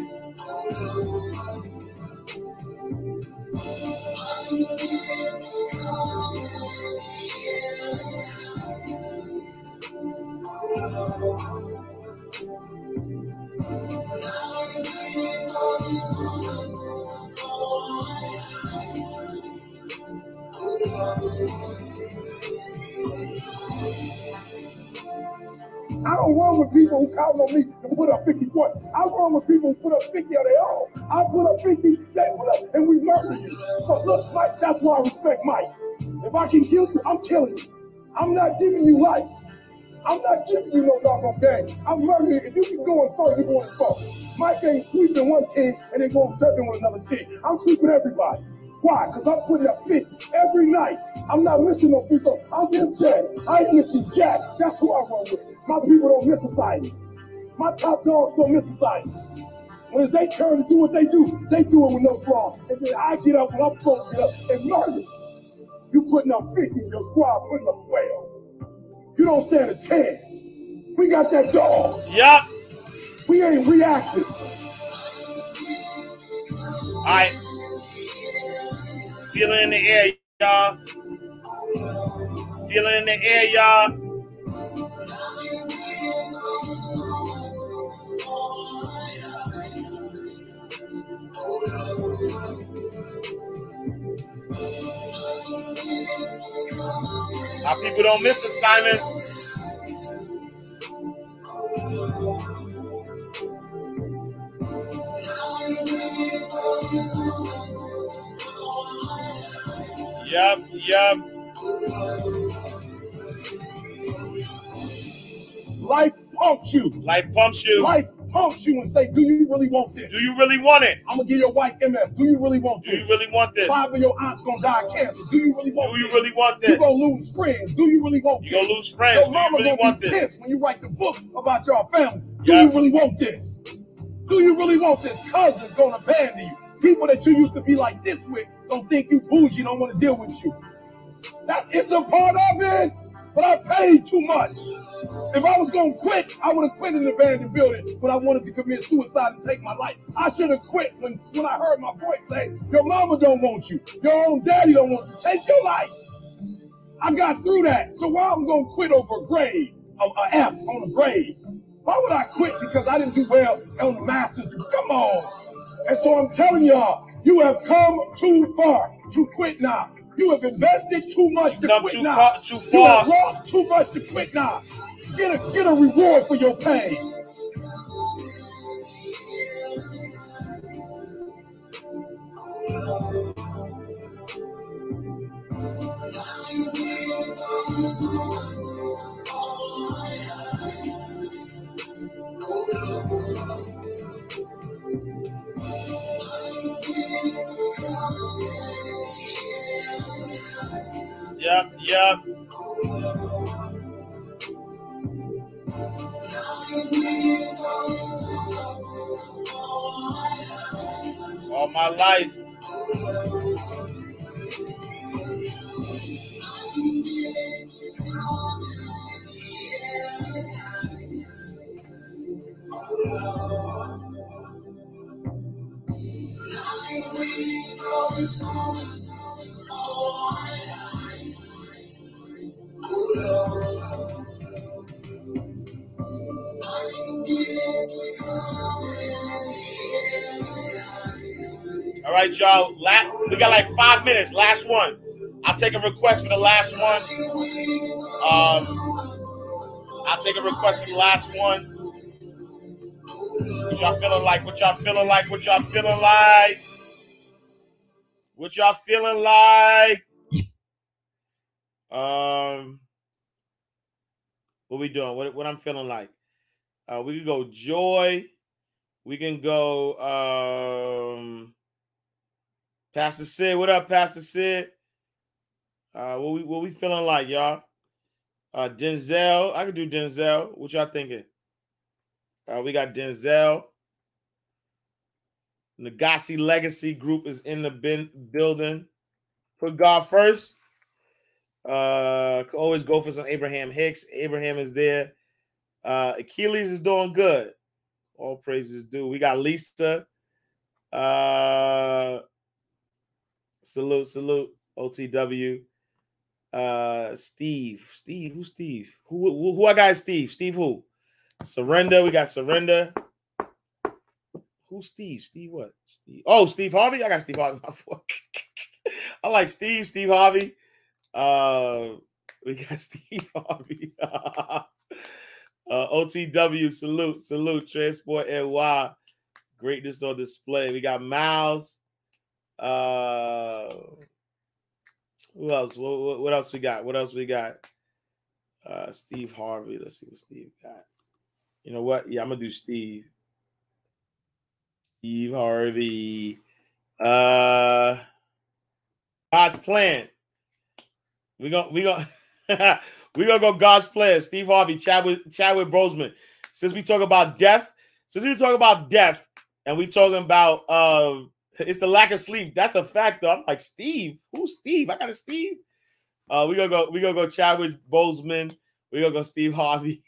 I don't run with people who count on me to put up fifty points. I run with people who put up fifty on their own. I put up fifty, they put up, and we murder you. So look, Mike, that's why I respect Mike. If I can kill you, I'm killing you. I'm not giving you life. I'm not giving you no doggone game. I'm murdering you. If you can go in four, you're going in four. Mike ain't sweeping one team and then going seven with another team. I'm sweeping everybody. Why? Because I'm putting up fifty every night. I'm not missing no people. I'm M J. I ain't missing Jack. That's who I run with. My people don't miss assignments. My top dogs don't miss assignments. When it's their turn to do what they do, they do it with no flaws. And then I get up when I'm supposed to get up and murder. You putting up fifty, your squad putting up twelve. You don't stand a chance. We got that dog. Yup. We ain't reactive. All right. Feel it in the air, y'all. Feel it in the air, y'all. Our people don't miss assignments. Yup, yup. Life pumps you. Life pumps you. Life pumps you and say, do you really want this? Do you really want it? I'm going to give your wife M S. Do you really want Do this? you really want this? Five of your aunts going to die of cancer. Do you really want Do you this? really want this? You're going to lose friends. Do you really want You this? gonna lose friends. Your Do you mama really gonna want be this? pissed when you write the book about your family. Do Yeah. you really want this? Do you really want this? Cousins gonna abandon you. People that you used to be like this with don't think you bougie, don't want to deal with you. That it's a part of it, but I paid too much. If I was gonna quit, I would have quit in the abandoned building when I wanted to commit suicide and take my life. I should have quit when, when I heard my voice say, your mama don't want you, your own daddy don't want you, take your life. I got through that, so why I'm gonna quit over a grade, a, a F on a grade? Why would I quit because I didn't do well on the master's degree? Come on. And so I'm telling y'all, you have come too far to quit now. You have invested too much to Come quit too now. far- too You have far. lost too much to quit now. Get a get a reward for your pain. Yep, yep. All my life. All right, y'all. La- we got like five minutes. Last one. I'll take a request for the last one. Um, I'll take a request for the last one. What y'all feeling like? What y'all feeling like? What y'all feeling like? What y'all feeling like? Um, what we doing? What what I'm feeling like? Uh, we can go Joy. We can go um, Pastor Sid. What up, Pastor Sid? Uh, what we what we feeling like, y'all? Uh, Denzel. I could do Denzel. What y'all thinking? Uh, we got Denzel. Nagasi Legacy Group is in the bin- building. Put God first. Uh, could always go for some Abraham Hicks. Abraham is there. Uh, Achilles is doing good. All praises due. We got Lisa. Uh, salute, salute. O T W. Uh, Steve. Steve. Who's Steve? Who, who, who I got? Steve. Steve who? Surrender. We got Surrender. Who's Steve? Steve what? Steve. Oh, Steve Harvey. I got Steve Harvey. I like Steve. Steve Harvey. Uh, we got Steve Harvey. Uh, O T W, salute, salute. Transport N Y, greatness on display. We got Miles. Uh, who else? What, what, what else we got? What else we got? Uh, Steve Harvey. Let's see what Steve got. You know what? Yeah, I'm gonna do Steve. Steve Harvey. Uh, God's plan. We gonna we gonna we gonna go God's plan. Steve Harvey, Chadwick Chadwick Boseman. Since we talk about death, since we talk about death, and we talking about uh, it's the lack of sleep. That's a fact, though. I'm like, Steve, who's Steve? I got a Steve. Uh, we gonna go. We gonna go Chadwick Boseman. We gonna go Steve Harvey.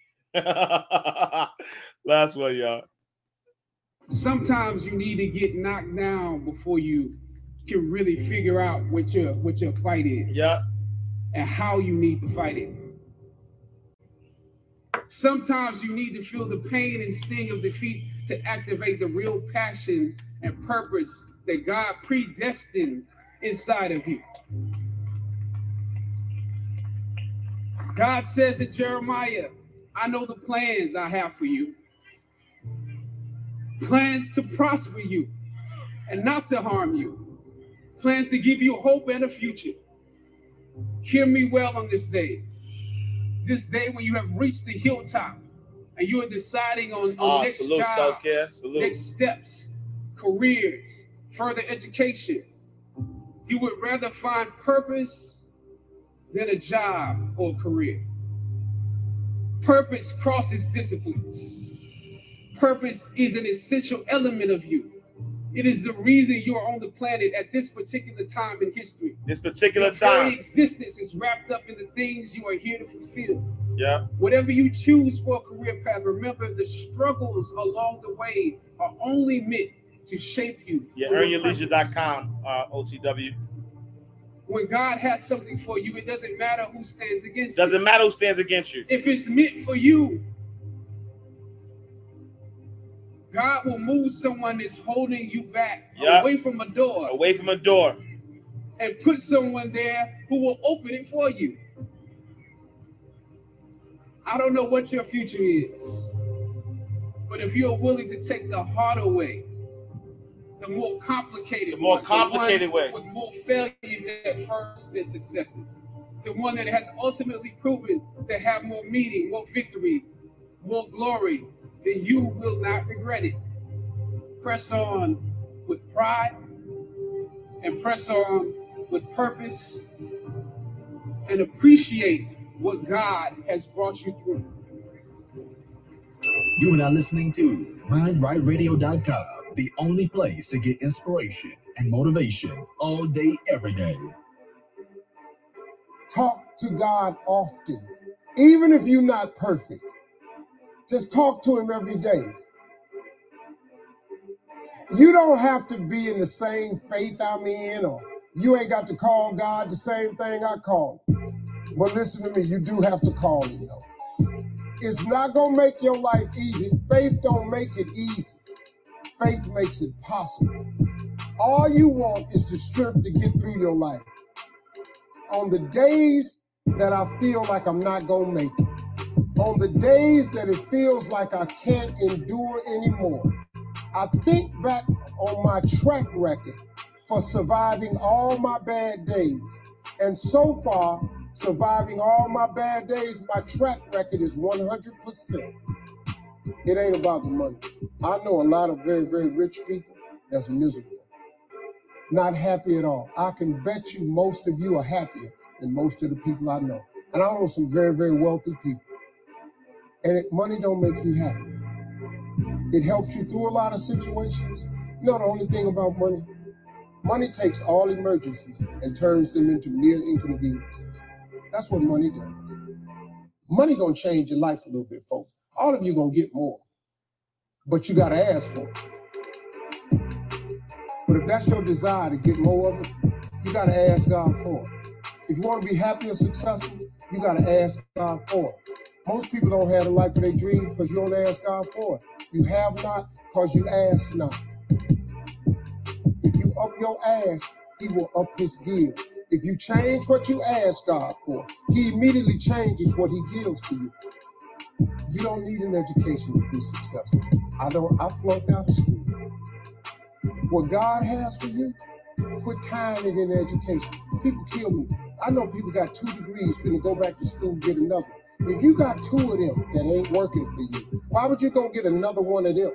Last one, y'all. Sometimes you need to get knocked down before you can really figure out what your what your fight is. Yeah. And how you need to fight it. Sometimes you need to feel the pain and sting of defeat to activate the real passion and purpose that God predestined inside of you. God says in Jeremiah, I know the plans I have for you. Plans to prosper you and not to harm you. Plans to give you hope and a future. Hear me well on this day. This day when you have reached the hilltop and you are deciding on, on Oh, next salute, job, self-care. Salute. next steps, careers, further education. You would rather find purpose than a job or a career. Purpose crosses disciplines. Purpose is an essential element of you. It is the reason you are on the planet at this particular time in history. This particular Your very time. existence is wrapped up in the things you are here to fulfill. Yeah. Whatever you choose for a career path, remember the struggles along the way are only meant to shape you. Yeah, for earn your your leisure dot com, uh, O T W. When God has something for you, it doesn't matter who stands against Doesn't you. matter who stands against you. If it's meant for you, God will move someone that's holding you back Yep. away from a door Away from a door. and put someone there who will open it for you. I don't know what your future is, but if you're willing to take the harder way, the more complicated, The more one, complicated one way. with more failures at first than successes, the one that has ultimately proven to have more meaning, more victory, more glory, then you will not regret it. Press on with pride and press on with purpose and appreciate what God has brought you through. You are now listening to mind right radio dot com, the only place to get inspiration and motivation all day, every day. Talk to God often, even if you're not perfect. Just talk to him every day. You don't have to be in the same faith I'm in, or you ain't got to call God the same thing I call him. But listen to me, you do have to call him, though. It's not gonna make your life easy. Faith don't make it easy. Faith makes it possible. All you want is the strength to get through your life. On the days that I feel like I'm not gonna make it, on the days that it feels like I can't endure anymore, I think back on my track record for surviving all my bad days. And so far, surviving all my bad days, my track record is one hundred percent. It ain't about the money. I know a lot of very, very rich people that's miserable, not happy at all. I can bet you most of you are happier than most of the people I know. And I know some very, very wealthy people. And it, money don't make you happy. It helps you through a lot of situations. You know the only thing about money? Money takes all emergencies and turns them into mere inconveniences. That's what money does. Money gonna change your life a little bit, folks. All of you gonna get more, but you gotta ask for it. But if that's your desire to get more of it, you gotta ask God for it. If you want to be happy or successful, you gotta ask God for it. Most people don't have the life of their dreams because you don't ask God for it. You have not because you ask not. If you up your ass, he will up his give. If you change what you ask God for, he immediately changes what he gives to you. You don't need an education to be successful. I don't, I flunked out of school. What God has for you, quit tying it in education. People kill me. I know people got two degrees finna go back to school and get another. If you got two of them that ain't working for you, why would you go get another one of them?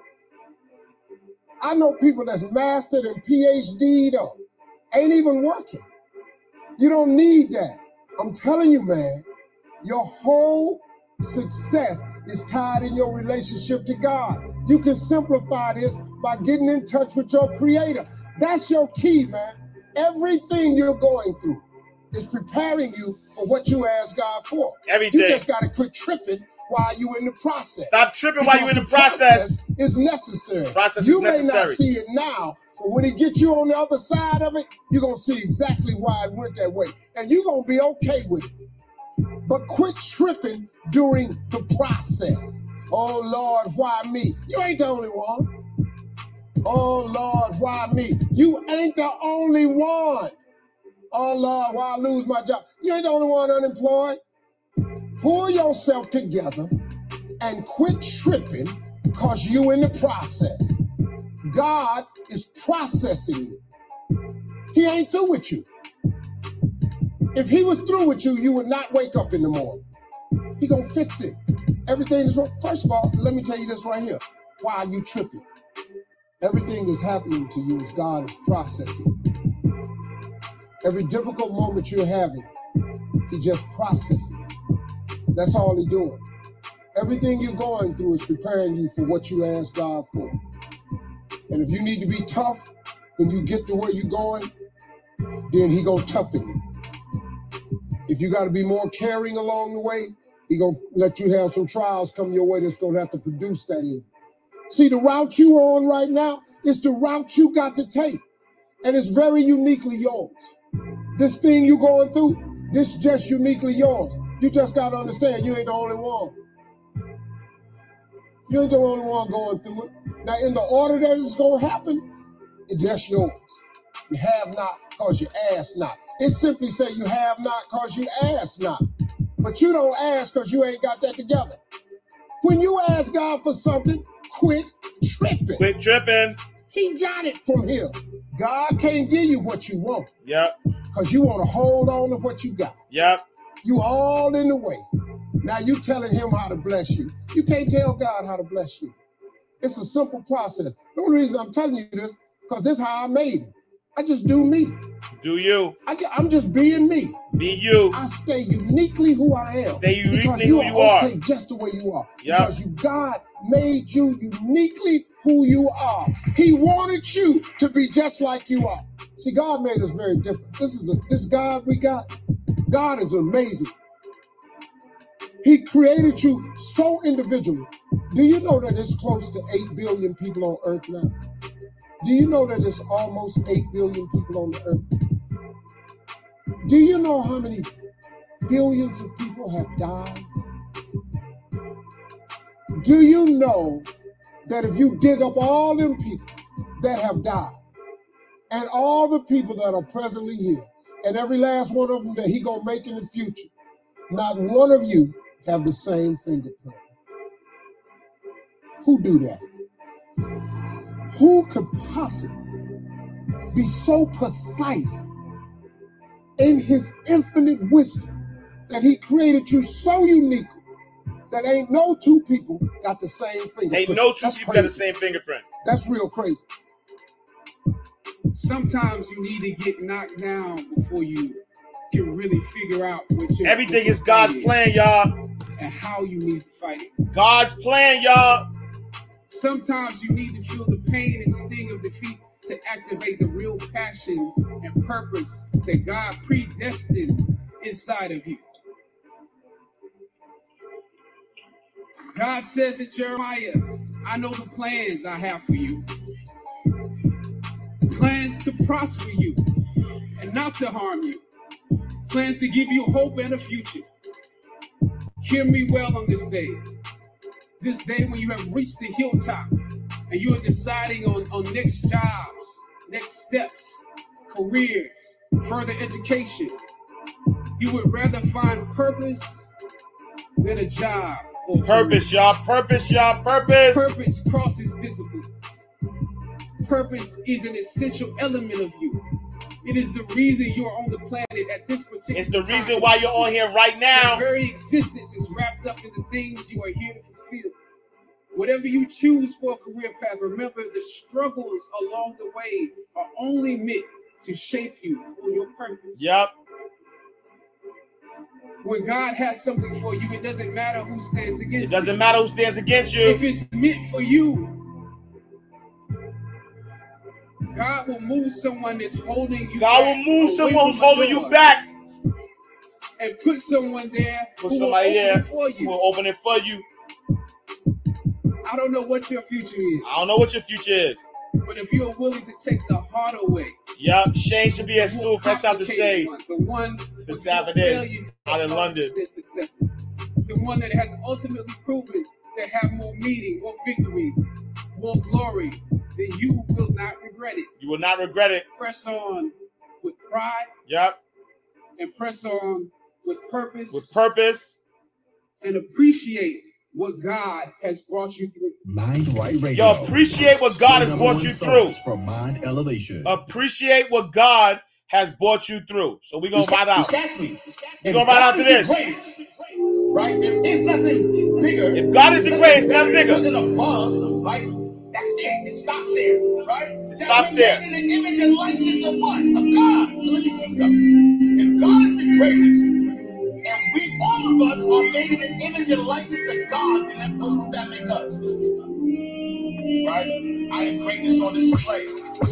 I know people that's mastered and PhD'd up, ain't even working. You don't need that. I'm telling you, man, your whole success is tied in your relationship to God. You can simplify this by getting in touch with your creator. That's your key, man. Everything you're going through is preparing you for what you ask God for. Everything. You just got to quit tripping while you're in the process. Stop tripping Because while you're in the the process. Is necessary. Process you is may necessary. not see it now, but when he gets you on the other side of it, you're going to see exactly why it went that way. And you're going to be okay with it. But quit tripping during the process. Oh, Lord, why me? You ain't the only one. Oh, Lord, why me? You ain't the only one. Oh, Lord, why I lose my job? You ain't the only one unemployed. Pull yourself together and quit tripping because you in the process. God is processing you. He ain't through with you. If he was through with you, you would not wake up in the morning. He gonna fix it. Everything is wrong. First of all, let me tell you this right here. Why are you tripping? Everything that's happening to you is God is processing. Every difficult moment you're having, he just processing. That's all he's doing. Everything you're going through is preparing you for what you asked God for. And if you need to be tough when you get to where you're going, then he gonna toughen you. If you got to be more caring along the way, he gonna let you have some trials come your way that's gonna have to produce that in you. See, the route you on right now is the route you got to take. And it's very uniquely yours. This thing you going through, this just uniquely yours. You just got to understand you ain't the only one. You ain't the only one going through it. Now, in the order that it's going to happen, it's just yours. You have not because you ask not. It simply say you have not because you ask not. But you don't ask because you ain't got that together. When you ask God for something, quit tripping. Quit tripping. He got it from him. God can't give you what you want. Yep. Because you want to hold on to what you got. Yep. You all in the way. Now you telling him how to bless you. You can't tell God how to bless you. It's a simple process. The only reason I'm telling you this, because this is how I made it. I just do me. Do you. I just, I'm just being me. Be you. I stay uniquely who I am. Stay uniquely because who you you are. are. Okay, just the way you are. Yep. Because you, God made you uniquely who you are. He wanted you to be just like you are. See, God made us very different. This is a, this God we got. God is amazing. He created you so individually. Do you know that it's close to eight billion people on earth now? Do you know that it's almost eight billion people on the earth? Do you know how many billions of people have died? Do you know that if you dig up all them people that have died and all the people that are presently here and every last one of them that he gonna make in the future, not one of you have the same fingerprint? Who do that? Who could possibly be so precise in his infinite wisdom that he created you so uniquely that ain't no two people got the same fingerprint? Ain't no two That's people crazy. got the same fingerprint. That's real crazy. Sometimes you need to get knocked down before you can really figure out what your Everything what your is God's fight plan, y'all. and how you need to fight it. God's plan, y'all. Sometimes you need to feel the pain and sting of defeat to activate the real passion and purpose that God predestined inside of you. God says in Jeremiah, I know the plans I have for you. Plans to prosper you and not to harm you. Plans to give you hope and a future. Hear me well on this day. This day when you have reached the hilltop and you are deciding on, on next jobs, next steps, careers, further education. You would rather find purpose than a job for Purpose, y'all. Purpose, y'all. Purpose. Purpose crosses disciplines. Purpose is an essential element of you. It is the reason you are on the planet at this particular It's the time. reason why you're on here right now. Your very existence is wrapped up in the things you are here to fulfill. Whatever you choose for a career path, remember the struggles along the way are only meant to shape you for your purpose. Yep. When God has something for you, it doesn't matter who stands against you. It doesn't matter who stands against you. If it's meant for you, God will move someone that's holding you God back will move away someone who's from the holding door you back. and put someone there Put who somebody will open there it for who you. will open it for you. I don't know what your future is, I don't know what your future is. but if you're willing to take the harder way, Yup. Shane should be at the school. more Fresh out the shade. complicated one, the one The with tap more it in. failures Out in than London. their successes, the one that has ultimately proven to have more meaning, more victory, more glory, then you will not regret it. You will not regret it. Press on with pride Yup. and press on with purpose With purpose. and appreciate what God has brought you through. Mind Right Radio. Yo, appreciate what God has Number brought one you through. source for mind elevation. Appreciate what God has brought you through. So we're going to ride out. Catch me. We're going to ride out to this. Right? There is nothing bigger. If God is the greatest, nothing bigger. Nothing above, right? That's it. It stops there, right? It stops we're there. made in the image and likeness of what? Of God. So let me say something. If God is the greatest, and we, all of us, are made in the image and likeness of God, then that, what does that make us? Right? I am greatness on display.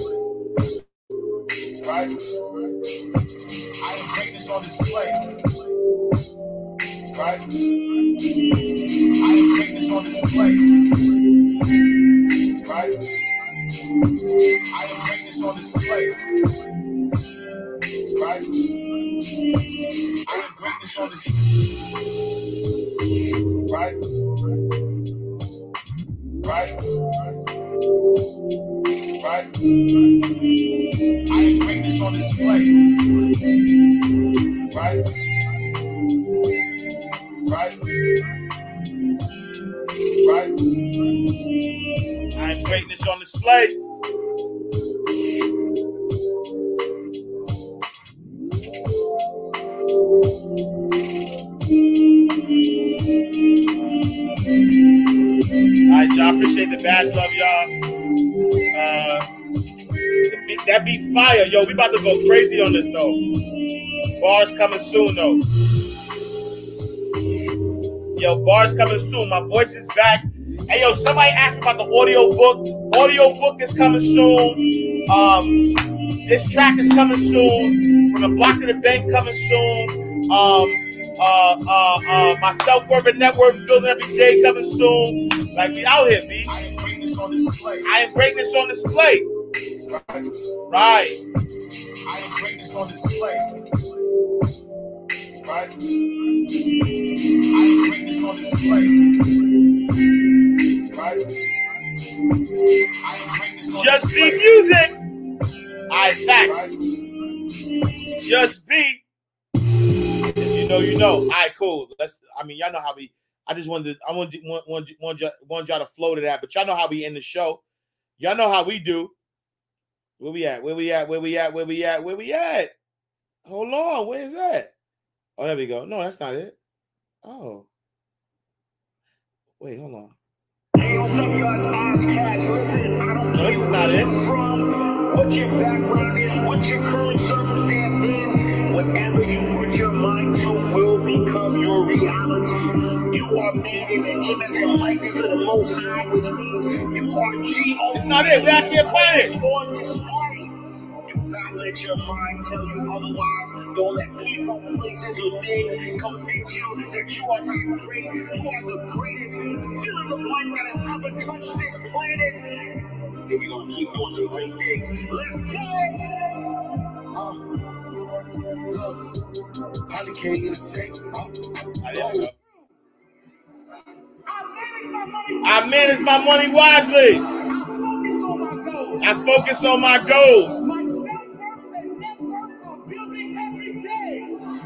Right? I am greatness on display. Right? I am greatness on display. Right? I am greatness on display. Right? I am greatness on display. Right? Right? Right? I am greatness on display. Right? Right? Right? I am greatness on display. All right, y'all. Appreciate the badge love, y'all. Uh, the beat, that beat fire. Yo, we about to go crazy on this, though. Bars coming soon, though. Yo, bars coming soon. My voice is back. Hey, yo, somebody asked me about the audio book. Audio book is coming soon. Um, this track is coming soon. From the block to the bank coming soon. Um, uh, uh, uh, my self-worth and net worth building every day coming soon. Like, we out here, B. I am greatness on display. I am greatness on display. Right? Right. I am greatness on display. Right? I am greatness on display. Right? I am greatness on Just display. be music. I facts. Right? Just be. If you know, you know. All right, cool. Let's. I mean, y'all know how we. I just wanted. To, I wanted, want, want, want, y'all, want y'all to flow to that, but y'all know how we end the show. Y'all know how we do. Where we at? Where we at? Where we at? Where we at? Where we at? Hold on. Where is that? Oh, there we go. No, that's not it. Oh. Wait, hold on. No, this is not it. What your background is, what your current circumstance is, whatever you put your mind to will become your reality. You are made in the image and likeness of the Most High, which means you are G O D. It's not it. We I can't find it. On display. Do not let your mind tell you otherwise. Don't let people, places, or things convince you that you are not great. You are the greatest fill-in the blank that has ever touched this planet. If you're gonna keep doing some great things, let's go! Uh, look, I can't get a thing. I didn't know. I manage my money wisely. I focus on my goals. every day.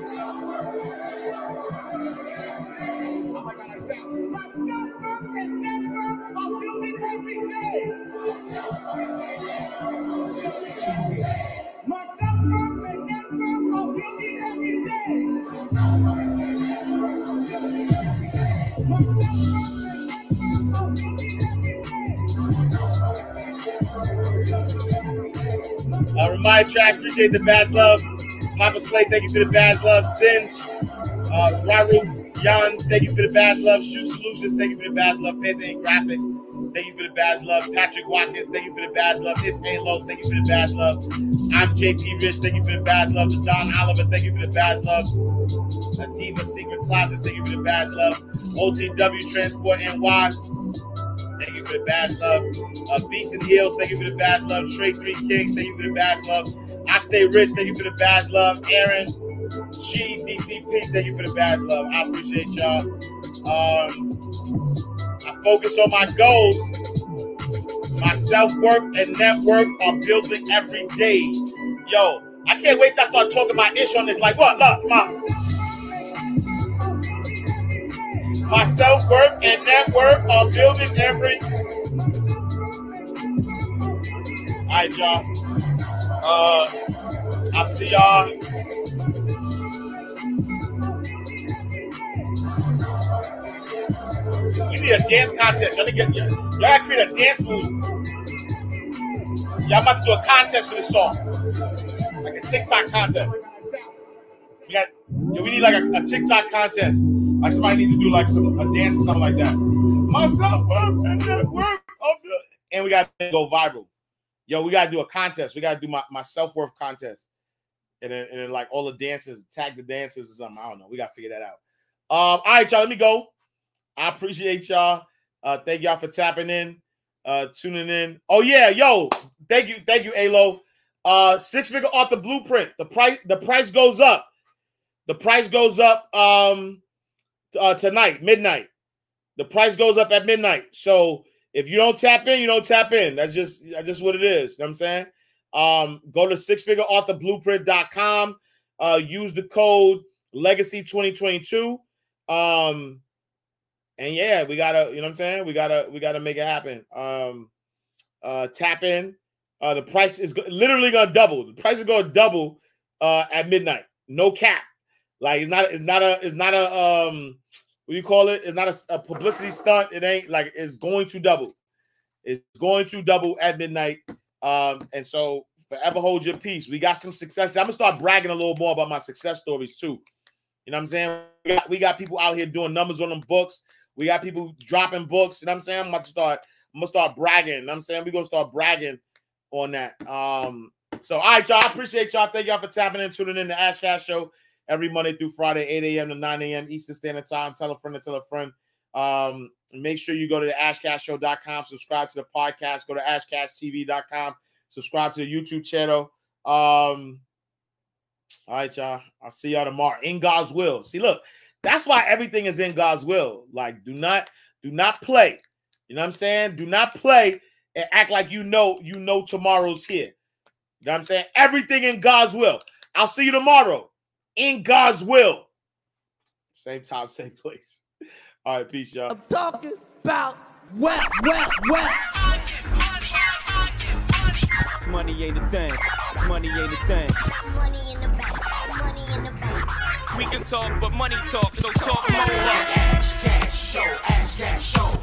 Oh my God, I sound. My self-worth and network are building every day. My self-worth and network are building every day. My self-worth and network are building every day. Uh, remind track, appreciate the badge love. Papa Slay, thank you for the badge love. Sin, uh, Raru, Yan, thank you for the badge love. Shoe Solutions, thank you for the badge love. Panther Graphics, thank you for the badge love. Patrick Watkins, thank you for the badge love. This ain't low, thank you for the badge love. I'm J P Rich, thank you for the badge love. Don Oliver, thank you for the badge love. Diva Secret Closet, thank you for the badge love. O T W Transport N Y, thank you for the badge love. Uh, Beast and Heels, thank you for the badge love. Trey Three Kings, thank you for the badge love. I Stay Rich, thank you for the badge love. Aaron G, D C P, thank you for the badge love. I appreciate y'all. Um, I focus on my goals. My self-worth and net worth are building every day. Yo, I can't wait till I start talking my ish on this. Like what? Look, my, my self-worth and net worth are building every. All right, y'all. Uh, I'll see y'all. We need a dance contest. Y'all, get, y'all gotta create a dance move. Y'all about to do a contest for this song. Like a TikTok contest. We got, yeah, we need like a, a TikTok contest. Like somebody need to do like some a dance or something like that. Myself, and network, and we got to go viral. Yo, we got to do a contest. We got to do my, my self-worth contest. And then, and then like all the dances, tag the dances or something. I don't know. We got to figure that out. Um, all right, y'all, let me go. I appreciate y'all. Uh, thank y'all for tapping in, uh, tuning in. Oh, yeah, yo, thank you. Thank you, Alo. Uh, six-figure author blueprint. The price, the price goes up. The price goes up um, uh, tonight, midnight. The price goes up at midnight. So if you don't tap in, you don't tap in. That's just that's just what it is. You know what I'm saying? Um, go to six figure author blueprint dot com. Uh, use the code Legacy twenty twenty-two. Um, and yeah, we gotta, you know what I'm saying? We gotta, we gotta make it happen. Um, uh, tap in. Uh, the price is go- literally gonna double. The price is gonna double uh, at midnight. No cap. Like it's not, it's not a, it's not a, um, what do you call it? It's not a, a publicity stunt. It ain't like it's going to double. It's going to double at midnight. Um, and so forever hold your peace. We got some success. I'm gonna start bragging a little more about my success stories too. You know what I'm saying? We got, we got people out here doing numbers on them books. We got people dropping books. You know what I'm saying? I'm about to start, I'm gonna start bragging. You know what I'm saying? We're gonna start bragging on that. Um, so all right, y'all. I appreciate y'all. Thank y'all for tapping in, tuning in to Ash Cash Show every Monday through Friday, eight a.m. to nine a.m. Eastern Standard Time. Tell a friend to tell a friend. Um, make sure you go to the ash cash show dot com, subscribe to the podcast, go to ash cash t v dot com, subscribe to the YouTube channel. Um, all right, y'all. I'll see y'all tomorrow. In God's will. See, look, that's why everything is in God's will. Like, do not, do not play. You know what I'm saying? Do not play and act like you know, you know tomorrow's here. You know what I'm saying? Everything in God's will. I'll see you tomorrow. In God's will. Same time, same place. All right, peace, y'all. I'm talking about well, well, well. Money ain't a thing. Money ain't a thing. Money in the bank. Money in the bank. We can talk, but money talk, so talk more. Ash Cash Show, Ash Cash Show.